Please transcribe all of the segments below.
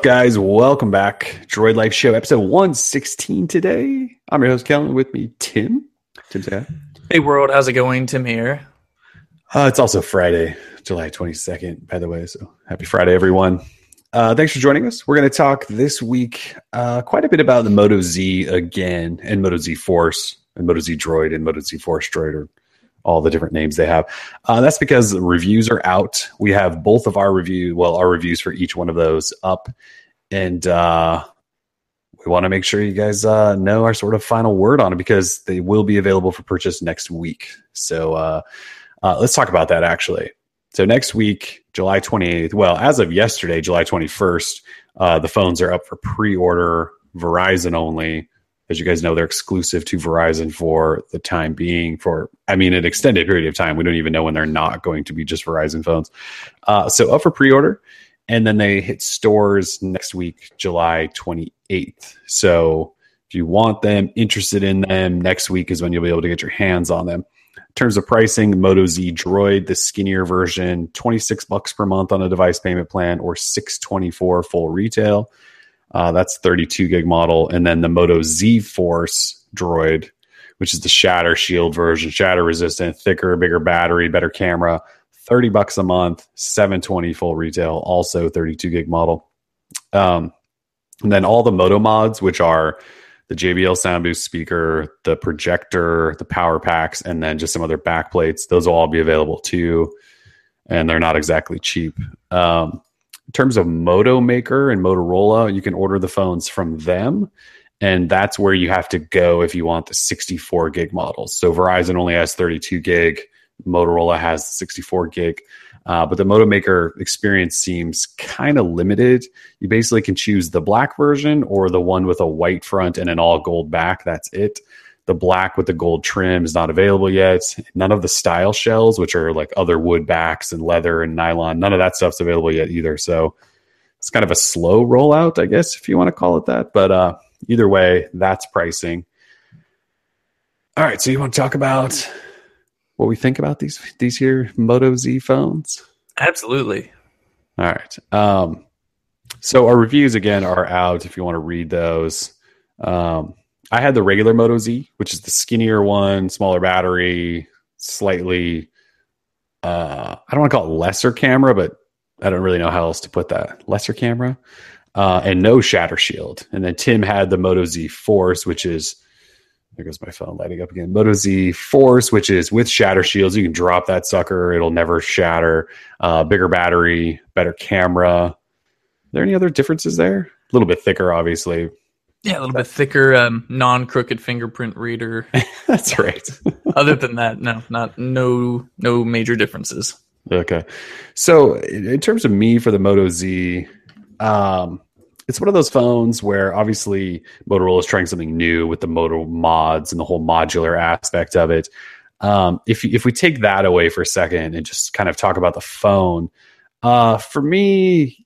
up, guys? Welcome back. Droid Life Show, episode 116 today. I'm your host, Kellen. With me, Tim. Tim, say hi. Hey, world. How's it going? Tim here. It's also Friday, July 22nd, by the way. So happy Friday, everyone. Thanks for joining us. We're going to talk this week quite a bit about the Moto Z again, and Moto Z Force, and Moto Z Droid, and Moto Z Force Droid, or all the different names they have. That's because the reviews are out. We have both of our reviews for each one of those up. And we want to make sure you guys know our sort of final word on it, because they will be available for purchase next week. So let's talk about that, actually. So next week, July 28th, well, as of yesterday, July 21st, the phones are up for pre-order, Verizon only. As you guys know, they're exclusive to Verizon for the time being, an extended period of time. We don't even know when they're not going to be just Verizon phones. So up for pre-order, and then they hit stores next week, July 28th. So if you want them, interested in them, next week is when you'll be able to get your hands on them. In terms of pricing, Moto Z Droid, the skinnier version, $26 per month on a device payment plan, or $624 full retail. That's 32 gig model. And then the Moto Z Force Droid, which is the shatter shield version, shatter resistant, thicker, bigger battery, better camera, $30 a month, $720 full retail, also 32 gig model. And then all the Moto mods, which are the JBL sound boost speaker, the projector, the power packs, and then just some other back plates, those will all be available too. And they're not exactly cheap. In terms of Moto Maker and Motorola, you can order the phones from them, and that's where you have to go if you want the 64 gig models. So Verizon only has 32 gig, Motorola has 64 gig, but the Moto Maker experience seems kind of limited. You basically can choose the black version or the one with a white front and an all gold back. That's it. The black with the gold trim is not available yet. None of the style shells, which are like other wood backs and leather and nylon, none of that stuff's available yet either. So it's kind of a slow rollout, I guess, if you want to call it that. But either way, that's pricing. All right, so you want to talk about what we think about these here Moto Z phones? Absolutely. All right. So our reviews, again, are out if you want to read those. I had the regular Moto Z, which is the skinnier one, smaller battery, slightly, I don't want to call it lesser camera, but I don't really know how else to put that. Lesser camera, and no shatter shield. And then Tim had the Moto Z Force, which is, there goes my phone lighting up again. Moto Z Force, which is with shatter shields. You can drop that sucker. It'll never shatter. Bigger battery, better camera. Are there any other differences there? A little bit thicker, obviously. Yeah, a little bit thicker, non-crooked fingerprint reader. That's right. Other than that, no major differences. Okay. So in terms of me for the Moto Z, it's one of those phones where obviously Motorola is trying something new with the Moto mods and the whole modular aspect of it. If we take that away for a second and just kind of talk about the phone, for me,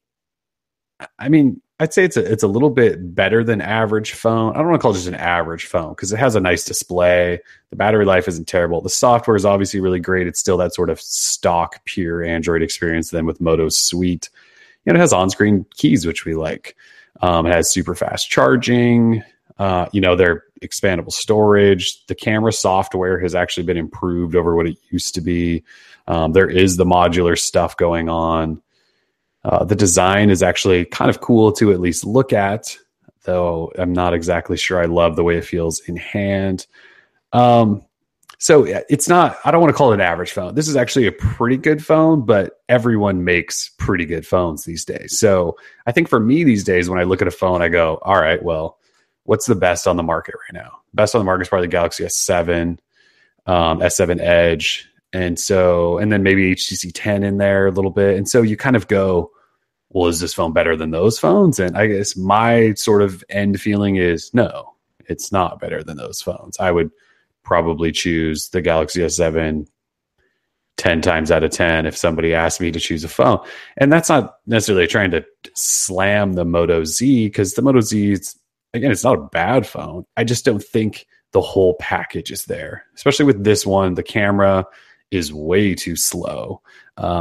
I'd say it's a little bit better than average phone. I don't want to call it just an average phone because it has a nice display. The battery life isn't terrible. The software is obviously really great. It's still that sort of stock, pure Android experience then with Moto Suite. It has on-screen keys, which we like. It has super fast charging. Their expandable storage. The camera software has actually been improved over what it used to be. There is the modular stuff going on. The design is actually kind of cool to at least look at, though I'm not exactly sure I love the way it feels in hand. So it's not, I don't want to call it an average phone. This is actually a pretty good phone, but everyone makes pretty good phones these days. So I think for me these days, when I look at a phone, I go, all right, well, what's the best on the market right now? Best on the market is probably the Galaxy S7, S7 Edge. And then maybe HTC 10 in there a little bit. And so you kind of go, well, is this phone better than those phones? And I guess my sort of end feeling is no, it's not better than those phones. I would probably choose the Galaxy S7 10 times out of 10 if somebody asked me to choose a phone. And that's not necessarily trying to slam the Moto Z, because the Moto Z, it's not a bad phone. I just don't think the whole package is there, especially with this one. The camera is way too slow.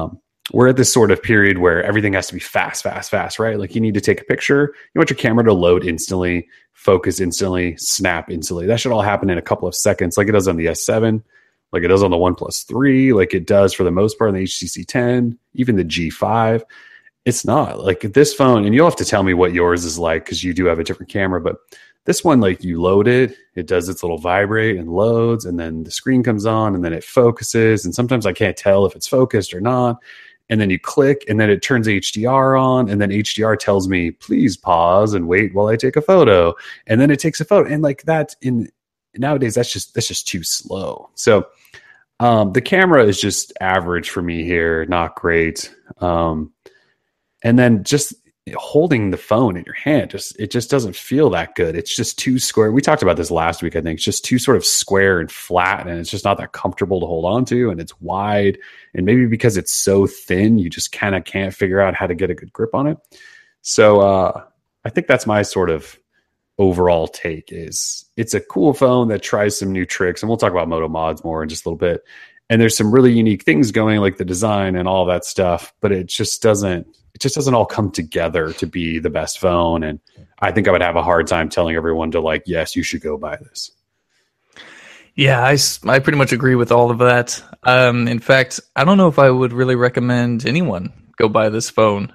we're at this sort of period where everything has to be fast, fast, fast, right? Like you need to take a picture. You want your camera to load instantly, focus instantly, snap instantly. That should all happen in a couple of seconds, like it does on the S7, like it does on the OnePlus 3, like it does for the most part on the HTC 10, even the G5. It's not like this phone, and you'll have to tell me what yours is like because you do have a different camera, but this one, like you load it, it does its little vibrate and loads, and then the screen comes on and then it focuses. And sometimes I can't tell if it's focused or not. And then you click and then it turns HDR on, and then HDR tells me, please pause and wait while I take a photo. And then it takes a photo. And like that nowadays, that's just too slow. So the camera is just average for me here, not great. And then just holding the phone in your hand, it just doesn't feel that good. It's just too square. We talked about this last week, I think. It's just too sort of square and flat, and it's just not that comfortable to hold on to, and it's wide. And maybe because it's so thin, you just kind of can't figure out how to get a good grip on it. So I think that's my sort of overall take is it's a cool phone that tries some new tricks, and we'll talk about Moto Mods more in just a little bit. And there's some really unique things going, like the design and all that stuff, but it just doesn't all come together to be the best phone. And I think I would have a hard time telling everyone to like, yes, you should go buy this. Yeah, I pretty much agree with all of that. In fact, I don't know if I would really recommend anyone go buy this phone.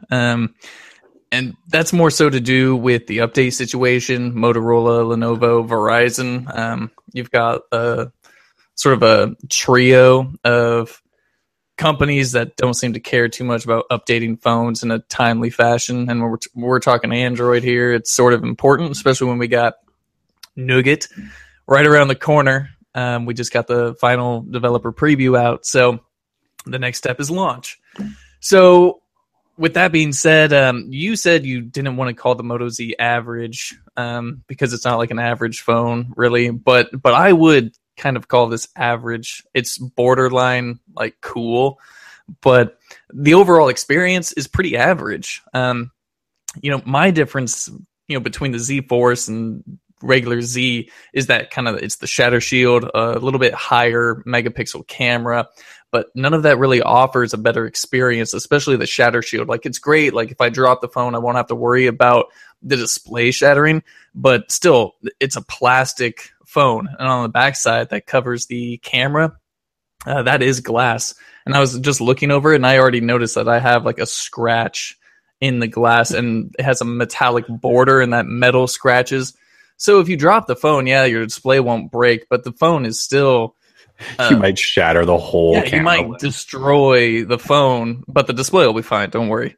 And that's more so to do with the update situation, Motorola, Lenovo, Verizon. You've got sort of a trio of companies that don't seem to care too much about updating phones in a timely fashion. And when we're talking Android here, it's sort of important, especially when we got Nougat right around the corner. We just got the final developer preview out. So the next step is launch. So with that being said, you said you didn't want to call the Moto Z average because it's not like an average phone, really. But I would kind of call this average. It's borderline like cool, but the overall experience is pretty average. My difference, between the Z Force and regular Z is that it's the shatter shield, a little bit higher megapixel camera, but none of that really offers a better experience, especially the shatter shield. Like it's great. Like if I drop the phone, I won't have to worry about the display shattering, but still it's a plastic phone. And on the backside that covers the camera, that is glass. And I was just looking over it and I already noticed that I have like a scratch in the glass and it has a metallic border and that metal scratches. So if you drop the phone, your display won't break, but the phone is still... you might shatter the whole camera. You might destroy the phone, but the display will be fine. Don't worry.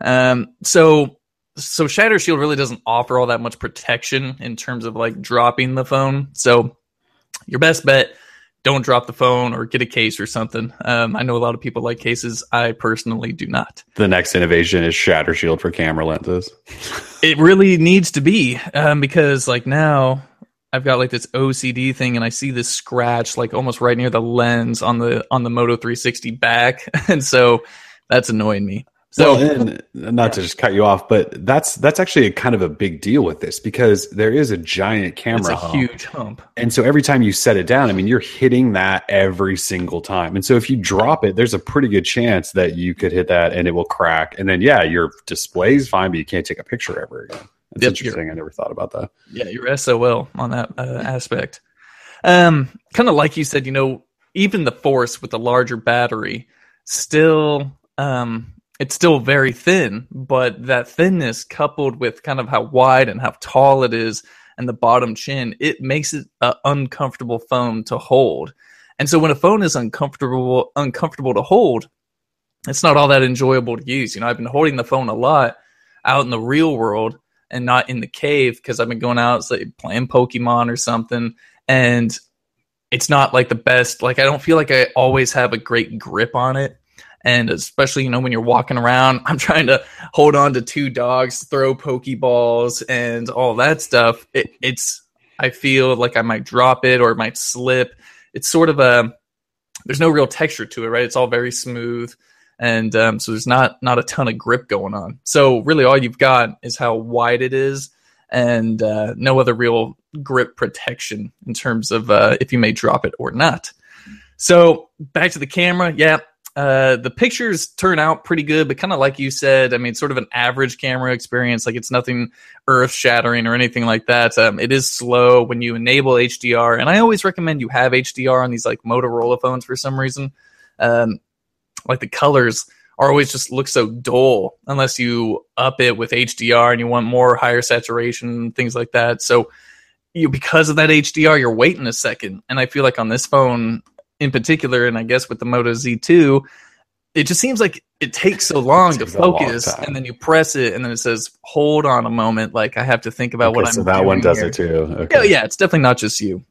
So Shatter Shield really doesn't offer all that much protection in terms of like dropping the phone. So your best bet, don't drop the phone or get a case or something. I know a lot of people like cases. I personally do not. The next innovation is Shatter Shield for camera lenses. It really needs to be because like now I've got like this OCD thing and I see this scratch like almost right near the lens on the Moto 360 back. And so that's annoying me. So, and not to just cut you off, but that's actually a kind of a big deal with this because there is a giant camera hump. Huge hump. And so every time you set it down, I mean, you're hitting that every single time. And so if you drop it, there's a pretty good chance that you could hit that and it will crack. And then, your display's fine, but you can't take a picture ever again. That's interesting. I never thought about that. Yeah, you're SOL on that aspect. Kind of like you said, even the Force with the larger battery still... it's still very thin, but that thinness coupled with kind of how wide and how tall it is and the bottom chin, it makes it an uncomfortable phone to hold. And so when a phone is uncomfortable to hold, it's not all that enjoyable to use. I've been holding the phone a lot out in the real world and not in the cave because I've been going out, say, playing Pokemon or something. And it's not like the best, like I don't feel like I always have a great grip on it. And especially, when you're walking around, I'm trying to hold on to two dogs, throw Pokeballs and all that stuff. I feel like I might drop it or it might slip. It's sort of there's no real texture to it, right? It's all very smooth. And so there's not a ton of grip going on. So really all you've got is how wide it is and no other real grip protection in terms of if you may drop it or not. So back to the camera. The pictures turn out pretty good, but kind of like you said, I mean, sort of an average camera experience. Like, it's nothing earth shattering or anything like that. It is slow when you enable HDR, and I always recommend you have HDR on these like Motorola phones for some reason. Like, the colors are always just look so dull unless you up it with HDR and you want more higher saturation, things like that. So because of that HDR, you're waiting a second. And I feel like on this phone in particular, and I guess with the Moto Z2, it just seems like it takes so long to focus, and then you press it and then it says, hold on a moment. Like, I have to think about what I'm doing. So that one does here. It too. Okay. Yeah, it's definitely not just you.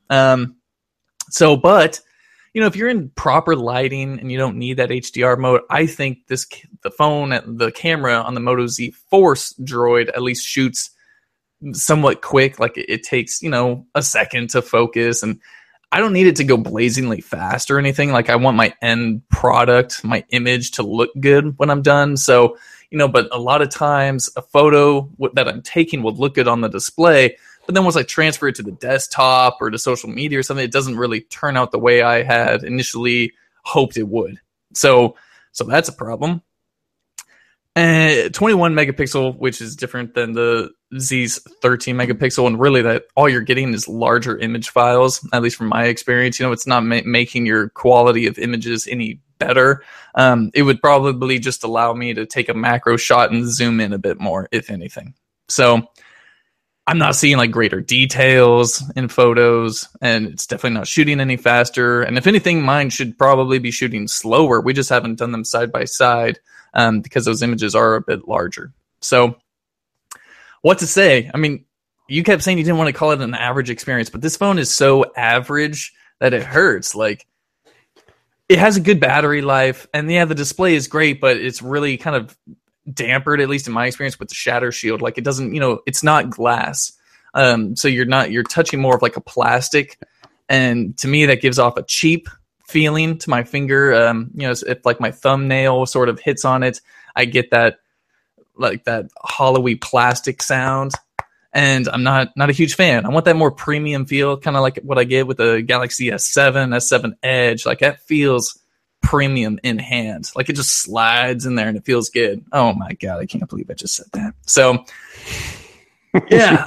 But you know, if you're in proper lighting and you don't need that HDR mode, I think the camera on the Moto Z Force Droid at least shoots somewhat quick. Like, it takes, you know, a second to focus, and I don't need it to go blazingly fast or anything. Like, I want my end product, my image, to look good when I'm done. So, you know, but a lot of times a photo that I'm taking will look good on the display, but then once I transfer it to the desktop or to social media or something, it doesn't really turn out the way I had initially hoped it would. So that's a problem. And 21 megapixel, which is different than the Z's 13 megapixel, and really that all you're getting is larger image files, at least from my experience. You know, it's not making your quality of images any better. It would probably just allow me to take a macro shot and zoom in a bit more, if anything. So I'm not seeing like greater details in photos, and it's definitely not shooting any faster. And if anything, mine should probably be shooting slower. We just haven't done them side by side because those images are a bit larger. So what to say? I mean, you kept saying you didn't want to call it an average experience, but this phone is so average that it hurts. Like, it has a good battery life, and yeah, the display is great, but it's really kind of dampered, at least in my experience, with the shatter shield. Like, it doesn't, you know, it's not glass. So you're touching more of like a plastic. And to me, that gives off a cheap feeling to my finger. You know, if like my thumbnail sort of hits on it, I get that, like, that hollowy plastic sound. And I'm not a huge fan. I want that more premium feel, kind of like what I get with the Galaxy S7, S7 Edge. Like, that feels premium in hand. Like, it just slides in there and it feels good. Oh my God, I can't believe I just said that. So yeah,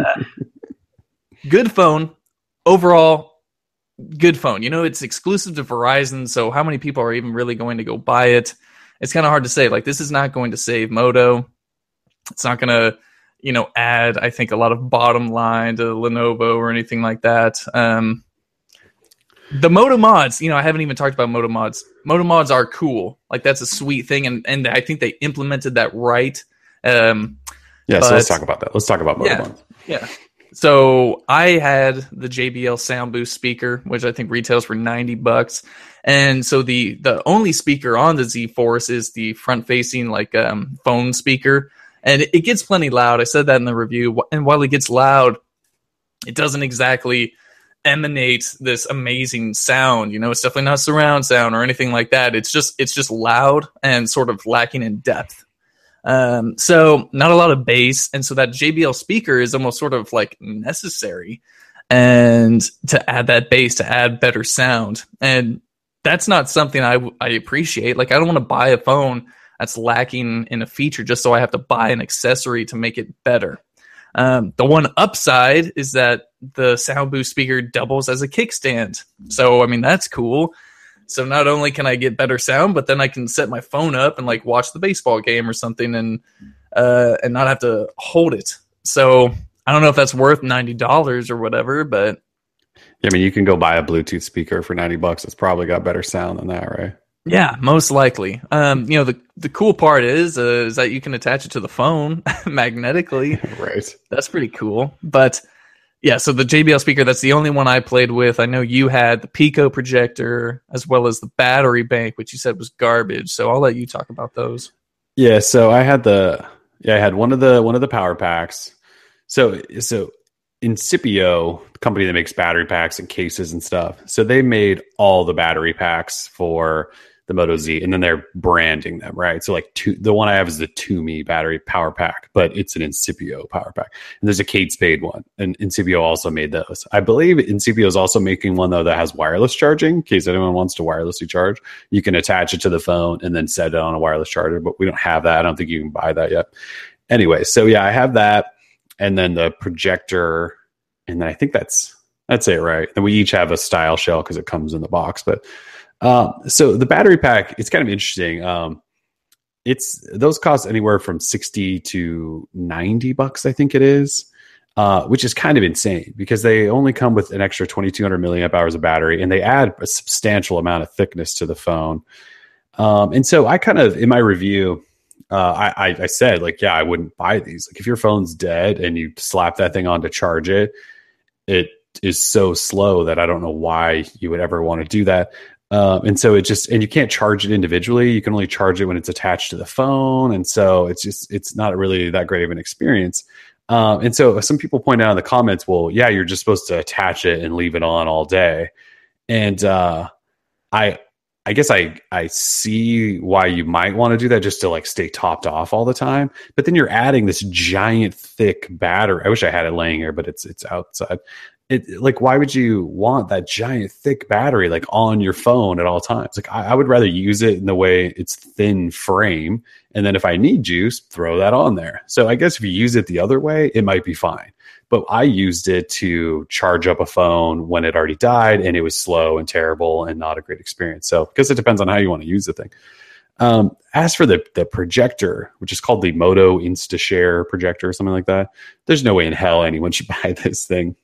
good phone. Overall, good phone. You know, it's exclusive to Verizon, so how many people are even really going to go buy it? It's kind of hard to say. Like, this is not going to save Moto. It's not going to, you know, add, I think, a lot of bottom line to Lenovo or anything like that. The Moto mods, you know, I haven't even talked about Moto mods. Moto mods are cool. Like, that's a sweet thing, and I think they implemented that right. So let's talk about that. Let's talk about Moto mods. Yeah. So I had the JBL Sound Boost speaker, which I think retails for $90. And so the only speaker on the Z Force is the front-facing, like, phone speaker. And it gets plenty loud. I said that in the review. And while it gets loud, it doesn't exactly emanate this amazing sound. You know, it's definitely not surround sound or anything like that. It's just loud and sort of lacking in depth. So not a lot of bass. And so that JBL speaker is almost sort of like necessary, and to add that bass, to add better sound. And that's not something I appreciate. Like, I don't want to buy a phone that's lacking in a feature just so I have to buy an accessory to make it better. The one upside is that the Sound Boost speaker doubles as a kickstand. So, I mean, that's cool. So not only can I get better sound, but then I can set my phone up and, like, watch the baseball game or something and not have to hold it. So I don't know if that's worth $90 or whatever, but yeah, I mean, you can go buy a Bluetooth speaker for $90. It's probably got better sound than that, right? Yeah, most likely. You know, the cool part is that you can attach it to the phone magnetically. Right. That's pretty cool. But yeah, so the JBL speaker, that's the only one I played with. I know you had the Pico projector as well as the battery bank, which you said was garbage. So I'll let you talk about those. Yeah, so I had one of the power packs. So Incipio, the company that makes battery packs and cases and stuff, so they made all the battery packs for the Moto Z, and then they're branding them, right? So like the one I have is the Toomey battery power pack, but it's an Incipio power pack. And there's a Kate Spade one, and Incipio also made those. I believe Incipio is also making one though that has wireless charging in case anyone wants to wirelessly charge. You can attach it to the phone and then set it on a wireless charger, but we don't have that. I don't think you can buy that yet. Anyway, so yeah, I have that, and then the projector, and then I think that's it, right? And we each have a style shell because it comes in the box, but. So the battery pack, it's kind of interesting. Those cost anywhere from $60 to $90, I think it is, which is kind of insane because they only come with an extra 2,200 milliamp hours of battery, and they add a substantial amount of thickness to the phone. And so I kind of, in my review, I said like, yeah, I wouldn't buy these. Like if your phone's dead and you slap that thing on to charge it, it is so slow that I don't know why you would ever want to do that. And so and you can't charge it individually. You can only charge it when it's attached to the phone. And so it's not really that great of an experience. And so some people point out in the comments, well, yeah, you're just supposed to attach it and leave it on all day. And, I guess I see why you might want to do that just to like stay topped off all the time. But then you're adding this giant thick battery. I wish I had it laying here, but it's outside. Like, why would you want that giant thick battery like on your phone at all times? Like I would rather use it in the way it's thin frame. And then if I need juice, throw that on there. So I guess if you use it the other way, it might be fine. But I used it to charge up a phone when it already died, and it was slow and terrible and not a great experience. So because it depends on how you want to use the thing. As for the projector, which is called the Moto InstaShare projector or something like that, there's no way in hell anyone should buy this thing.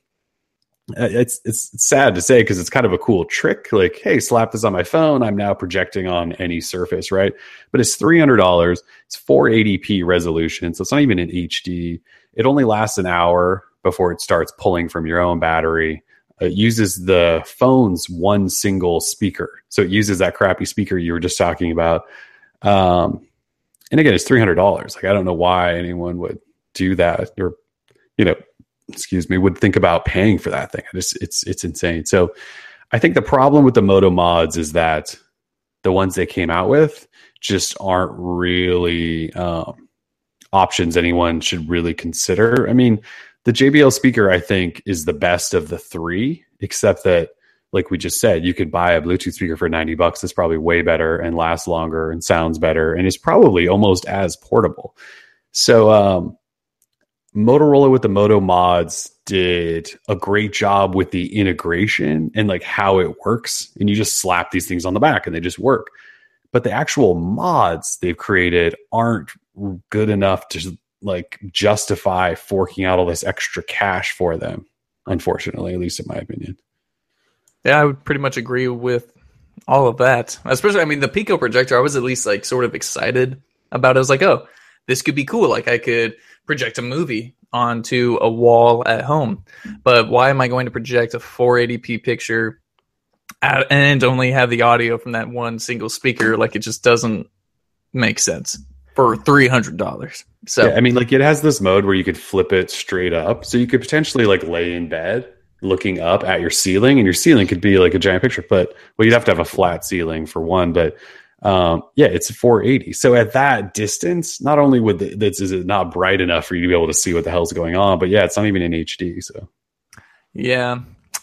It's sad to say because it's kind of a cool trick. Like, hey, slap this on my phone. I'm now projecting on any surface, right? But it's $300. It's 480p resolution, so it's not even in HD. It only lasts an hour before it starts pulling from your own battery. It uses the phone's one single speaker, so it uses that crappy speaker you were just talking about. And again, it's $300. Like, I don't know why anyone would do that, or would think about paying for that thing. It's insane. So I think the problem with the Moto mods is that the ones they came out with just aren't really options anyone should really consider. I mean, the JBL speaker, I think, is the best of the three, except that, like we just said, you could buy a Bluetooth speaker for $90 that's probably way better and lasts longer and sounds better and is probably almost as portable. So, Motorola with the Moto mods did a great job with the integration and like how it works. And you just slap these things on the back and they just work. But the actual mods they've created aren't good enough to like justify forking out all this extra cash for them, unfortunately, at least in my opinion. Yeah, I would pretty much agree with all of that. Especially, I mean, the Pico projector, I was at least like sort of excited about it. I was like, oh, this could be cool. Like I could project a movie onto a wall at home. But why am I going to project a 480p picture and only have the audio from that one single speaker? Like, it just doesn't make sense for $300. So yeah, I mean, like, it has this mode where you could flip it straight up. So you could potentially like lay in bed looking up at your ceiling, and your ceiling could be like a giant picture, but well, you'd have to have a flat ceiling for one, but yeah, it's 480. So at that distance, not only is it not bright enough for you to be able to see what the hell's going on, but yeah, it's not even in HD. So yeah,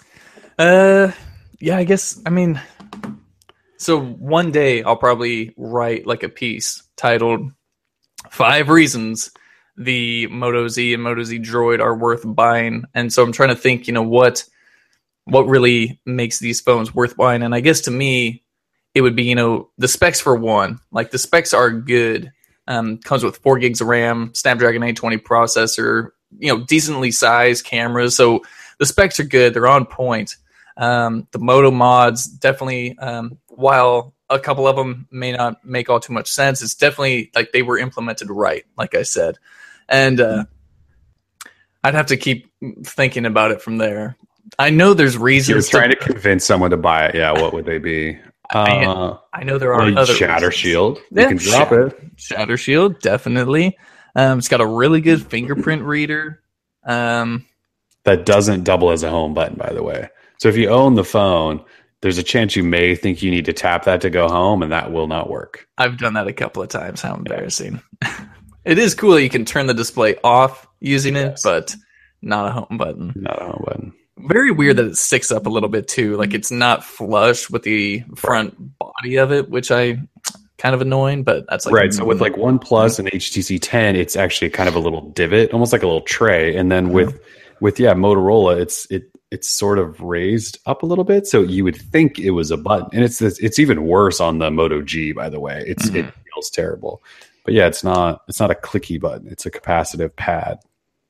I guess, I mean, so one day I'll probably write like a piece titled 5 Reasons the Moto Z and Moto Z Droid are worth buying. And so I'm trying to think, what really makes these phones worth buying. And I guess to me, it would be, the specs for one. Like, the specs are good. Comes with 4 gigs of RAM, Snapdragon 820 processor, decently sized cameras. So the specs are good. They're on point. The Moto mods definitely, while a couple of them may not make all too much sense, it's definitely like they were implemented right, like I said. And I'd have to keep thinking about it from there. I know there's reasons. You're trying to convince someone to buy it. Yeah, what would they be? I know there are other Shatter reasons. Shield. Yeah, you can drop it. Shatter Shield, definitely. It's got a really good fingerprint reader. That doesn't double as a home button, by the way. So if you own the phone, there's a chance you may think you need to tap that to go home, and that will not work. I've done that a couple of times. How embarrassing. It is cool that you can turn the display off using it, but not a home button. Not a home button. Very weird that it sticks up a little bit too. Like it's not flush with the front body of it, which I kind of annoying, but that's like right. So with like OnePlus and HTC 10, it's actually kind of a little divot, almost like a little tray. And then with Motorola, it's sort of raised up a little bit, so you would think it was a button. And it's even worse on the Moto G, by the way. It feels terrible. But yeah, it's not a clicky button. It's a capacitive pad.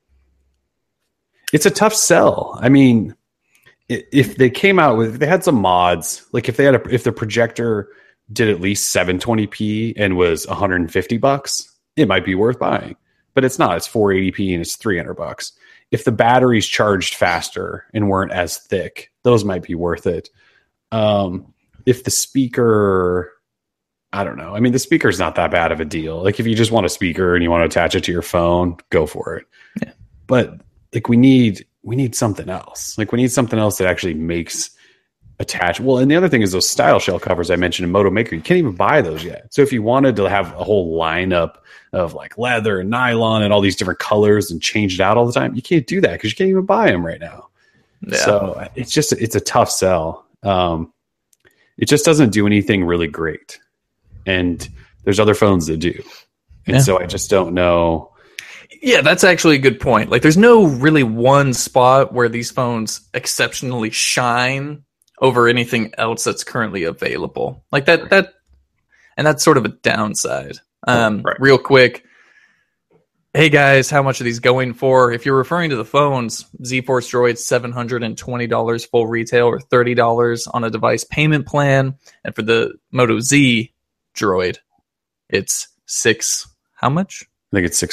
It's a tough sell. I mean, if they had some mods, like if the projector did at least 720p and was $150, it might be worth buying. But it's not. It's 480p and it's $300. If the batteries charged faster and weren't as thick, those might be worth it. If the speaker, I don't know. I mean, the speaker's not that bad of a deal. Like if you just want a speaker and you want to attach it to your phone, go for it. Yeah. But like we need something else. Like we need something else that actually makes attach. Well, and the other thing is those style shell covers I mentioned in Moto Maker. You can't even buy those yet. So if you wanted to have a whole lineup of like leather and nylon and all these different colors and change it out all the time, you can't do that because you can't even buy them right now. Yeah. So it's a tough sell. It just doesn't do anything really great. And there's other phones that do. And so I just don't know. Yeah, that's actually a good point. Like there's no really one spot where these phones exceptionally shine over anything else that's currently available. Like that and that's sort of a downside. Real quick. Hey guys, how much are these going for? If you're referring to the phones, Z-Force Droid $720 full retail or $30 on a device payment plan. And for the Moto Z Droid, it's how much? I think it's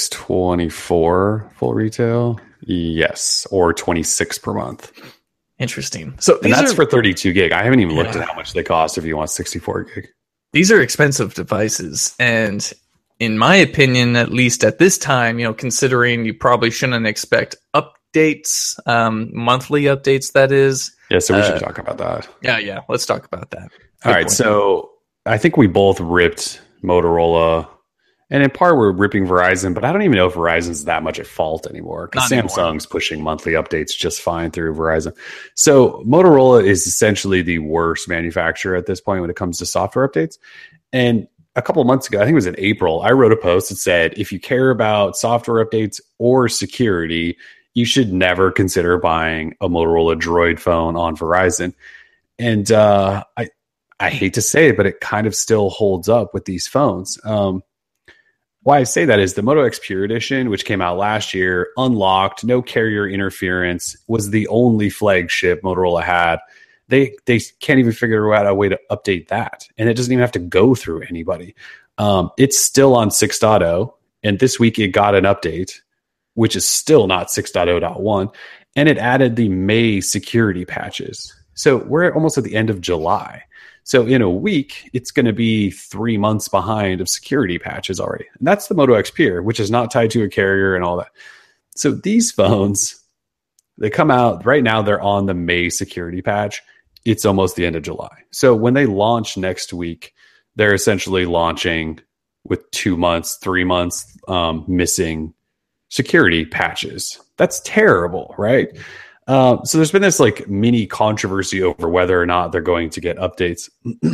$624 full retail. Yes, or $26 per month. Interesting. So that's for 32 gig. I haven't even looked at how much they cost if you want 64 gig. These are expensive devices, and in my opinion, at least at this time, considering you probably shouldn't expect updates, monthly updates. That is. Yeah. So we should talk about that. Yeah. Let's talk about that. All right. So I think we both ripped Motorola. And in part, we're ripping Verizon, but I don't even know if Verizon's that much at fault anymore because Samsung's pushing monthly updates just fine through Verizon. So Motorola is essentially the worst manufacturer at this point when it comes to software updates. And a couple of months ago, I think it was in April, I wrote a post that said, if you care about software updates or security, you should never consider buying a Motorola Droid phone on Verizon. And I hate to say it, but it kind of still holds up with these phones. Why I say that is the Moto X Pure Edition, which came out last year, unlocked, no carrier interference, was the only flagship Motorola had. They can't even figure out a way to update that. And it doesn't even have to go through anybody. It's still on 6.0. And this week it got an update, which is still not 6.0.1. And it added the May security patches. So we're almost at the end of July. So in a week, it's going to be 3 months behind of security patches already. And that's the Moto X Pure, which is not tied to a carrier and all that. So these phones, they come out right now, they're on the May security patch. It's almost the end of July. So when they launch next week, they're essentially launching with 2 months, 3 months missing security patches. That's terrible, right? So there's been this like mini controversy over whether or not they're going to get updates.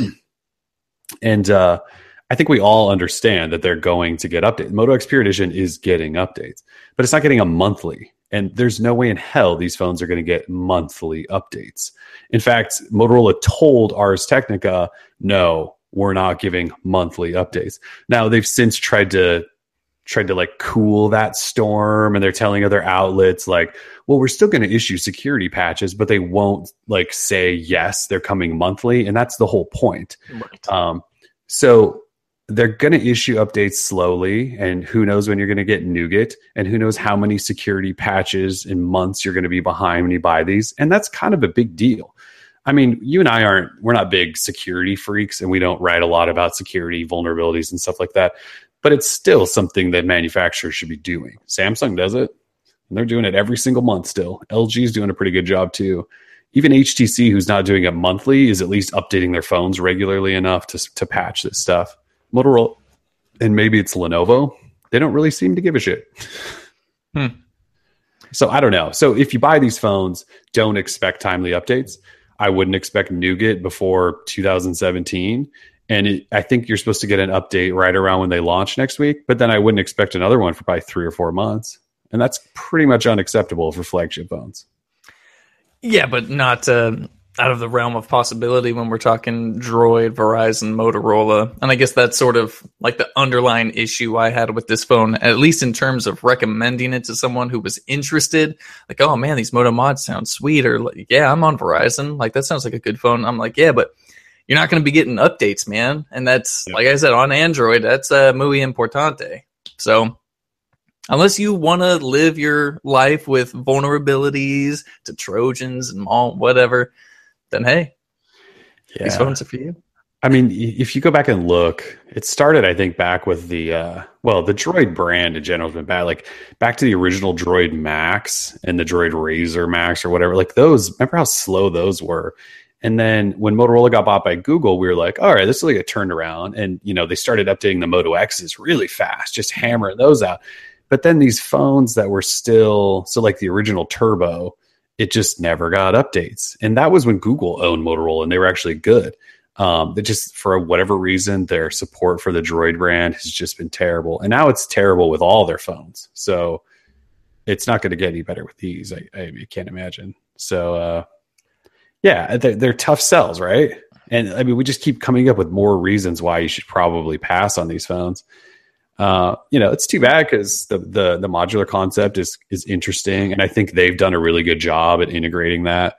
And I think we all understand that they're going to get updates. Moto X Pure Edition is getting updates, but it's not getting a monthly. And there's no way in hell these phones are going to get monthly updates. In fact, Motorola told Ars Technica, no, we're not giving monthly updates. Now they've since tried to like cool that storm, and they're telling other outlets like, well, we're still going to issue security patches, but they won't like say, yes, they're coming monthly. And that's the whole point. Right. So they're going to issue updates slowly, and who knows when you're going to get Nougat, and who knows how many security patches in months you're going to be behind when you buy these. And that's kind of a big deal. I mean, you and I we're not big security freaks, and we don't write a lot about security vulnerabilities and stuff like that. But it's still something that manufacturers should be doing. Samsung does it, and they're doing it every single month still. LG is doing a pretty good job too. even HTC, who's not doing it monthly, is at least updating their phones regularly enough to patch this stuff. Motorola, and maybe it's Lenovo, they don't really seem to give a shit. So I don't know. So if you buy these phones, don't expect timely updates. I wouldn't expect Nougat before 2017. And I think you're supposed to get an update right around when they launch next week. But then I wouldn't expect another one for probably 3 or 4 months. And that's pretty much unacceptable for flagship phones. Yeah, but not out of the realm of possibility when we're talking Droid, Verizon, Motorola. And I guess that's sort of like the underlying issue I had with this phone, at least in terms of recommending it to someone who was interested. Like, oh man, these Moto Mods sound sweet. Or like, yeah, I'm on Verizon. Like, that sounds like a good phone. I'm like, yeah, but you're not going to be getting updates, man. And that's, like I said, on Android, that's muy importante. So unless you want to live your life with vulnerabilities to Trojans and all whatever, then hey, these phones are for you. I mean, if you go back and look, it started, I think, back with the the Droid brand in general has been bad. Like back to the original Droid Max and the Droid Razr Max or whatever. Like those, remember how slow those were? And then when Motorola got bought by Google, we were like, all right, this is like a turnaround. And, they started updating the Moto X's really fast, just hammering those out. But then these phones that were still, so like the original Turbo, it just never got updates. And that was when Google owned Motorola and they were actually good. They just, for whatever reason, their support for the Droid brand has just been terrible. And now it's terrible with all their phones. So it's not going to get any better with these. I can't imagine. So, they're tough sells, right? And I mean, we just keep coming up with more reasons why you should probably pass on these phones. It's too bad because the modular concept is interesting, and I think they've done a really good job at integrating that.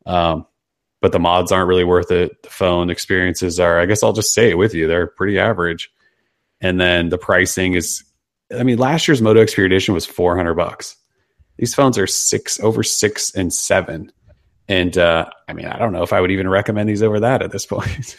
But the mods aren't really worth it. The phone experiences are, I guess I'll just say it with you, they're pretty average. And then the pricing is, I mean, last year's Moto Xperia Edition was $400. These phones are over 6 and 7. And I mean, I don't know if I would even recommend these over that at this point.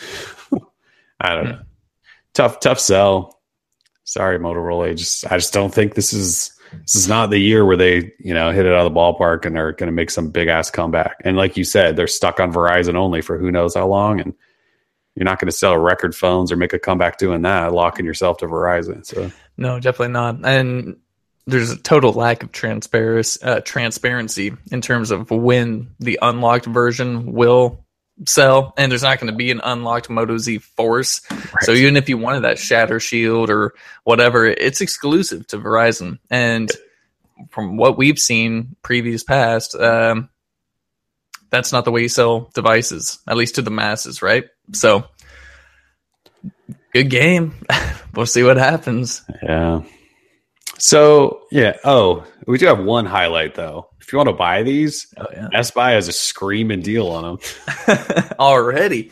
I don't know. Tough sell. Sorry, Motorola. I just don't think this is not the year where they, hit it out of the ballpark and are going to make some big ass comeback. And like you said, they're stuck on Verizon only for who knows how long. And you're not going to sell record phones or make a comeback doing that, locking yourself to Verizon. So no, definitely not. And there's a total lack of transparency in terms of when the unlocked version will sell, and there's not going to be an unlocked Moto Z Force. Right. So even if you wanted that Shatter Shield or whatever, it's exclusive to Verizon. And from what we've seen previous past, that's not the way you sell devices, at least to the masses, right? So good game. We'll see what happens. Yeah. So, yeah. Oh, we do have one highlight, though. If you want to buy these, Best Buy has a screaming deal on them. Already.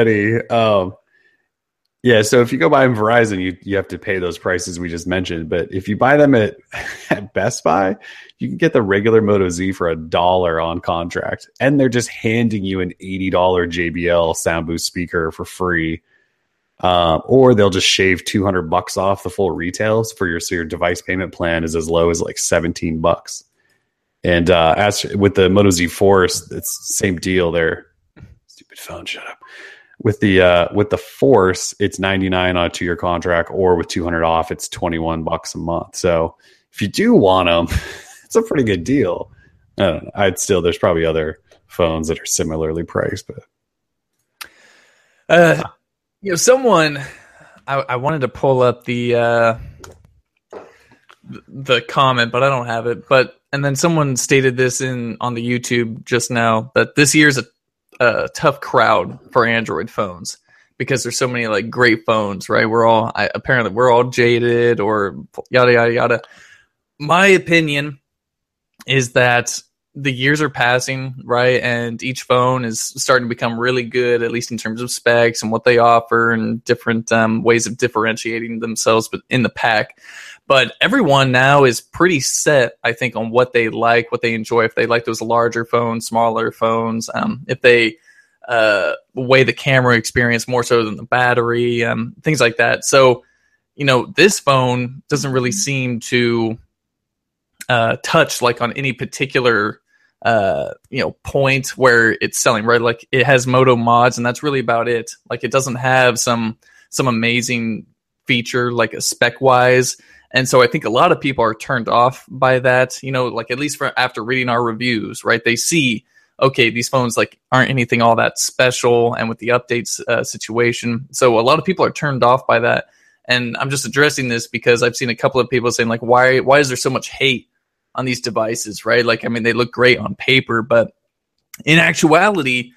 Yeah, so if you go buy them Verizon, you have to pay those prices we just mentioned. But if you buy them at Best Buy, you can get the regular Moto Z for $1 on contract. And they're just handing you an $80 JBL sound boost speaker for free. Or they'll just shave $200 off the full retails for your device payment plan is as low as like $17. And as with the Moto Z Force, it's the same deal there. Stupid phone, shut up. With the Force, it's $99 on a 2-year contract, or with $200 off, it's $21 a month. So if you do want them, it's a pretty good deal. I don't know. There's probably other phones that are similarly priced, but someone I wanted to pull up the comment, but I don't have it. And then someone stated this on the YouTube just now that this year's a tough crowd for Android phones because there's so many like great phones, right? Apparently we're all jaded or yada yada yada. My opinion is that the years are passing, right? And each phone is starting to become really good, at least in terms of specs and what they offer and different ways of differentiating themselves in the pack. But everyone now is pretty set, I think, on what they like, what they enjoy. If they like those larger phones, smaller phones, if they weigh the camera experience more so than the battery, things like that. So, this phone doesn't really seem to touch like on any particular point where it's selling, right? Like it has Moto mods, and that's really about it. Like it doesn't have some amazing feature like a spec wise. And so I think a lot of people are turned off by that, like at least after reading our reviews, right? They see, okay, these phones like aren't anything all that special, and with the updates situation. So a lot of people are turned off by that. And I'm just addressing this because I've seen a couple of people saying like, why is there so much hate on these devices, right? Like, I mean, they look great on paper, but in actuality,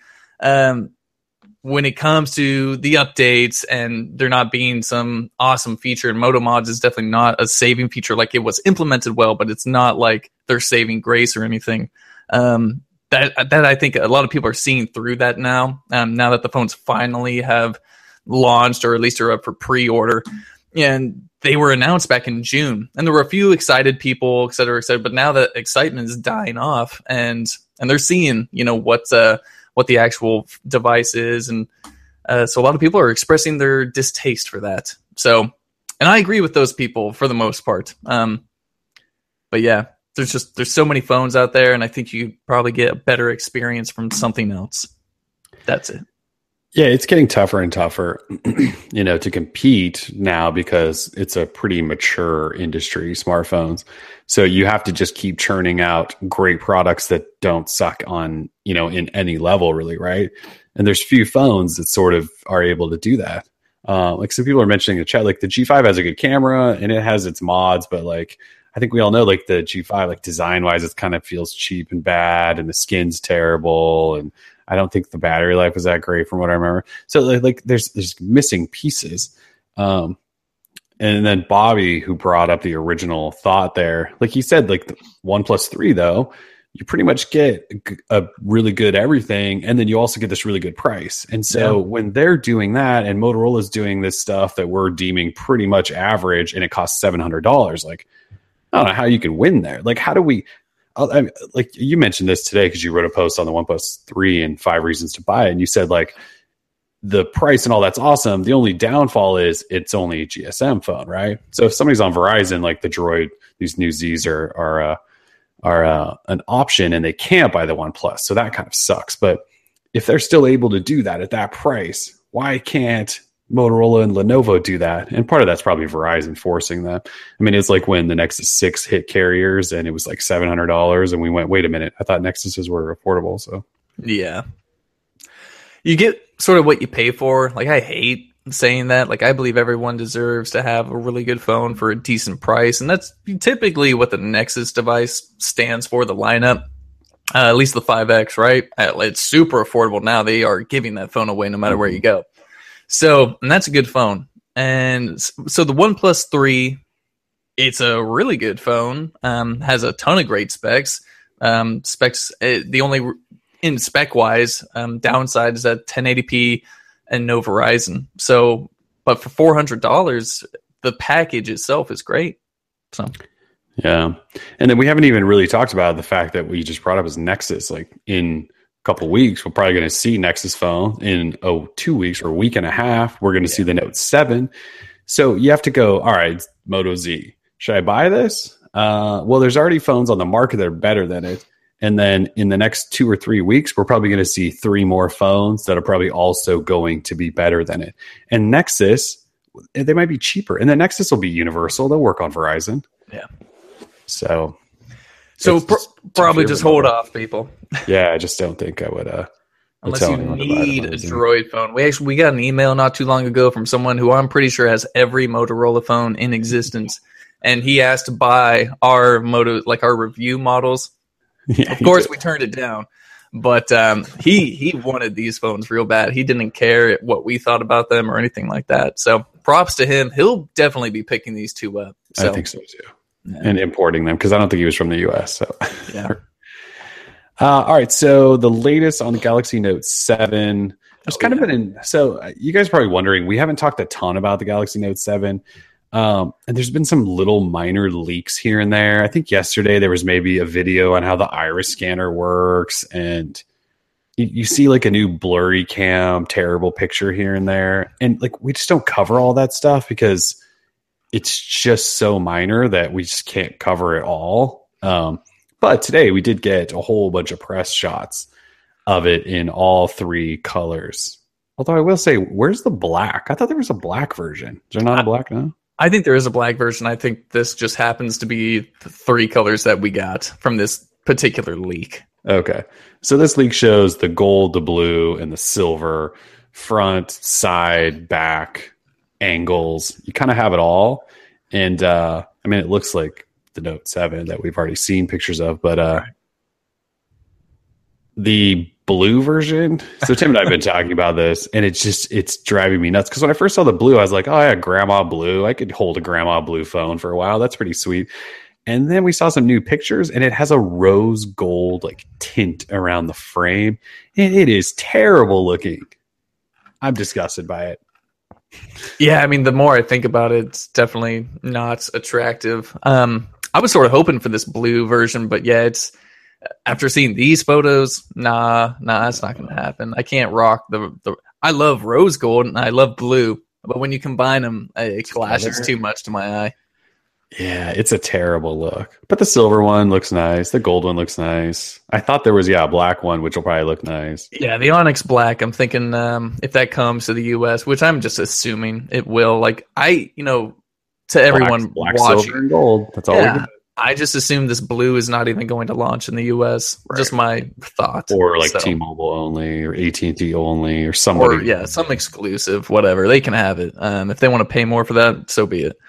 when it comes to the updates and there not being some awesome feature, and Moto Mods is definitely not a saving feature. Like it was implemented well, but it's not like they're saving grace or anything. That I think a lot of people are seeing through that now. Now that the phones finally have launched, or at least are up for pre-order, and they were announced back in June, and there were a few excited people, et cetera, but now that excitement is dying off, and they're seeing, what the actual device is. And so a lot of people are expressing their distaste for that. So, and I agree with those people for the most part. But yeah, there's so many phones out there, and I think you probably get a better experience from something else. That's it. Yeah, it's getting tougher and tougher, to compete now because it's a pretty mature industry, smartphones. So you have to just keep churning out great products that don't suck on, in any level really, right? And there's few phones that sort of are able to do that. Like some people are mentioning in the chat, like the G5 has a good camera and it has its mods, but like I think we all know like the G5, like design wise, it kind of feels cheap and bad, and the skin's terrible, and I don't think the battery life is that great from what I remember. So like there's missing pieces. And then Bobby, who brought up the original thought there, like he said, like the OnePlus 3 though, you pretty much get a really good everything, and then you also get this really good price. And so when they're doing that, and Motorola's doing this stuff that we're deeming pretty much average, and it costs $700, like I don't know how you can win there. Like how do we? Like you mentioned this today because you wrote a post on the OnePlus 3 and 5 reasons to buy it, and you said like the price and all that's awesome. The only downfall is it's only a GSM phone, right? So if somebody's on Verizon, like the Droid, these new Zs are an option, and they can't buy the OnePlus, so that kind of sucks. But if they're still able to do that at that price, why can't Motorola and Lenovo do that? And part of that's probably Verizon forcing that. I mean, it's like when the Nexus 6 hit carriers and it was like $700, and we went, wait a minute, I thought Nexuses were affordable. So yeah, you get sort of what you pay for. Like I hate saying that. Like I believe everyone deserves to have a really good phone for a decent price, and that's typically what the Nexus device stands for, the lineup. At least the 5X, right? It's super affordable now. They are giving that phone away no matter where you go. So, and that's a good phone. And so the OnePlus 3, it's a really good phone, has a ton of great specs. The only in spec wise downside is that 1080p and no Verizon. So, but for $400, the package itself is great. So, yeah. And then we haven't even really talked about the fact that we just brought up as Nexus, like in couple weeks, we're probably going to see Nexus phone. In 2 weeks or a week and a half, we're going to see the Note 7. So you have to go, all right, Moto Z, should I buy this? Well, there's already phones on the market that are better than it. And then in the next 2 or 3 weeks, we're probably going to see 3 more phones that are probably also going to be better than it. And Nexus, they might be cheaper. And the Nexus will be universal. They'll work on Verizon. Yeah. So probably just hold off, people. Yeah, I just don't think I would. Unless you need a Droid phone. We got an email not too long ago from someone who I'm pretty sure has every Motorola phone in existence, and he asked to buy our our review models. Yeah, of course, we turned it down, but he wanted these phones real bad. He didn't care what we thought about them or anything like that. So props to him. He'll definitely be picking these two up. So. I think so too. Yeah. And importing them because I don't think he was from the US. So yeah. All right. So the latest on the Galaxy Note 7. So you guys are probably wondering, we haven't talked a ton about the Galaxy Note 7. And there's been some little minor leaks here and there. I think yesterday there was maybe a video on how the iris scanner works, and you see like a new blurry cam, terrible picture here and there. And like, we just don't cover all that stuff because it's just so minor that we just can't cover it all. But But today we did get a whole bunch of press shots of it in all three colors. Although I will say, where's the black? I thought there was a black version. Is there not a black now? I think there is a black version. I think this just happens to be the three colors that we got from this particular leak. Okay. So this leak shows the gold, the blue, and the silver, front, side, back, angles. You kind of have it all. And I mean, it looks like the Note 7 that we've already seen pictures of, but the blue version. So Tim and I have been talking about this, and it's driving me nuts. Because when I first saw the blue, I was like, oh yeah, grandma blue. I could hold a grandma blue phone for a while. That's pretty sweet. And then we saw some new pictures, and it has a rose gold like tint around the frame, and it is terrible looking. I'm disgusted by it. Yeah, I mean, the more I think about it, it's definitely not attractive. I was sort of hoping for this blue version, but yeah, it's after seeing these photos, nah, that's not going to happen. I can't rock the. I love rose gold and I love blue, but when you combine them, it clashes too much to my eye. Yeah, it's a terrible look. But the silver one looks nice. The gold one looks nice. I thought there was, a black one, which will probably look nice. Yeah, the Onyx Black, I'm thinking if that comes to the U.S., which I'm just assuming it will. Like, to everyone black, watching. silver, and gold. That's all we get. I just assume this blue is not even going to launch in the U.S. Right. Just my thought. Or like T-Mobile only, or AT&T only, or somebody. Or, some exclusive, whatever. They can have it. If they want to pay more for that, so be it.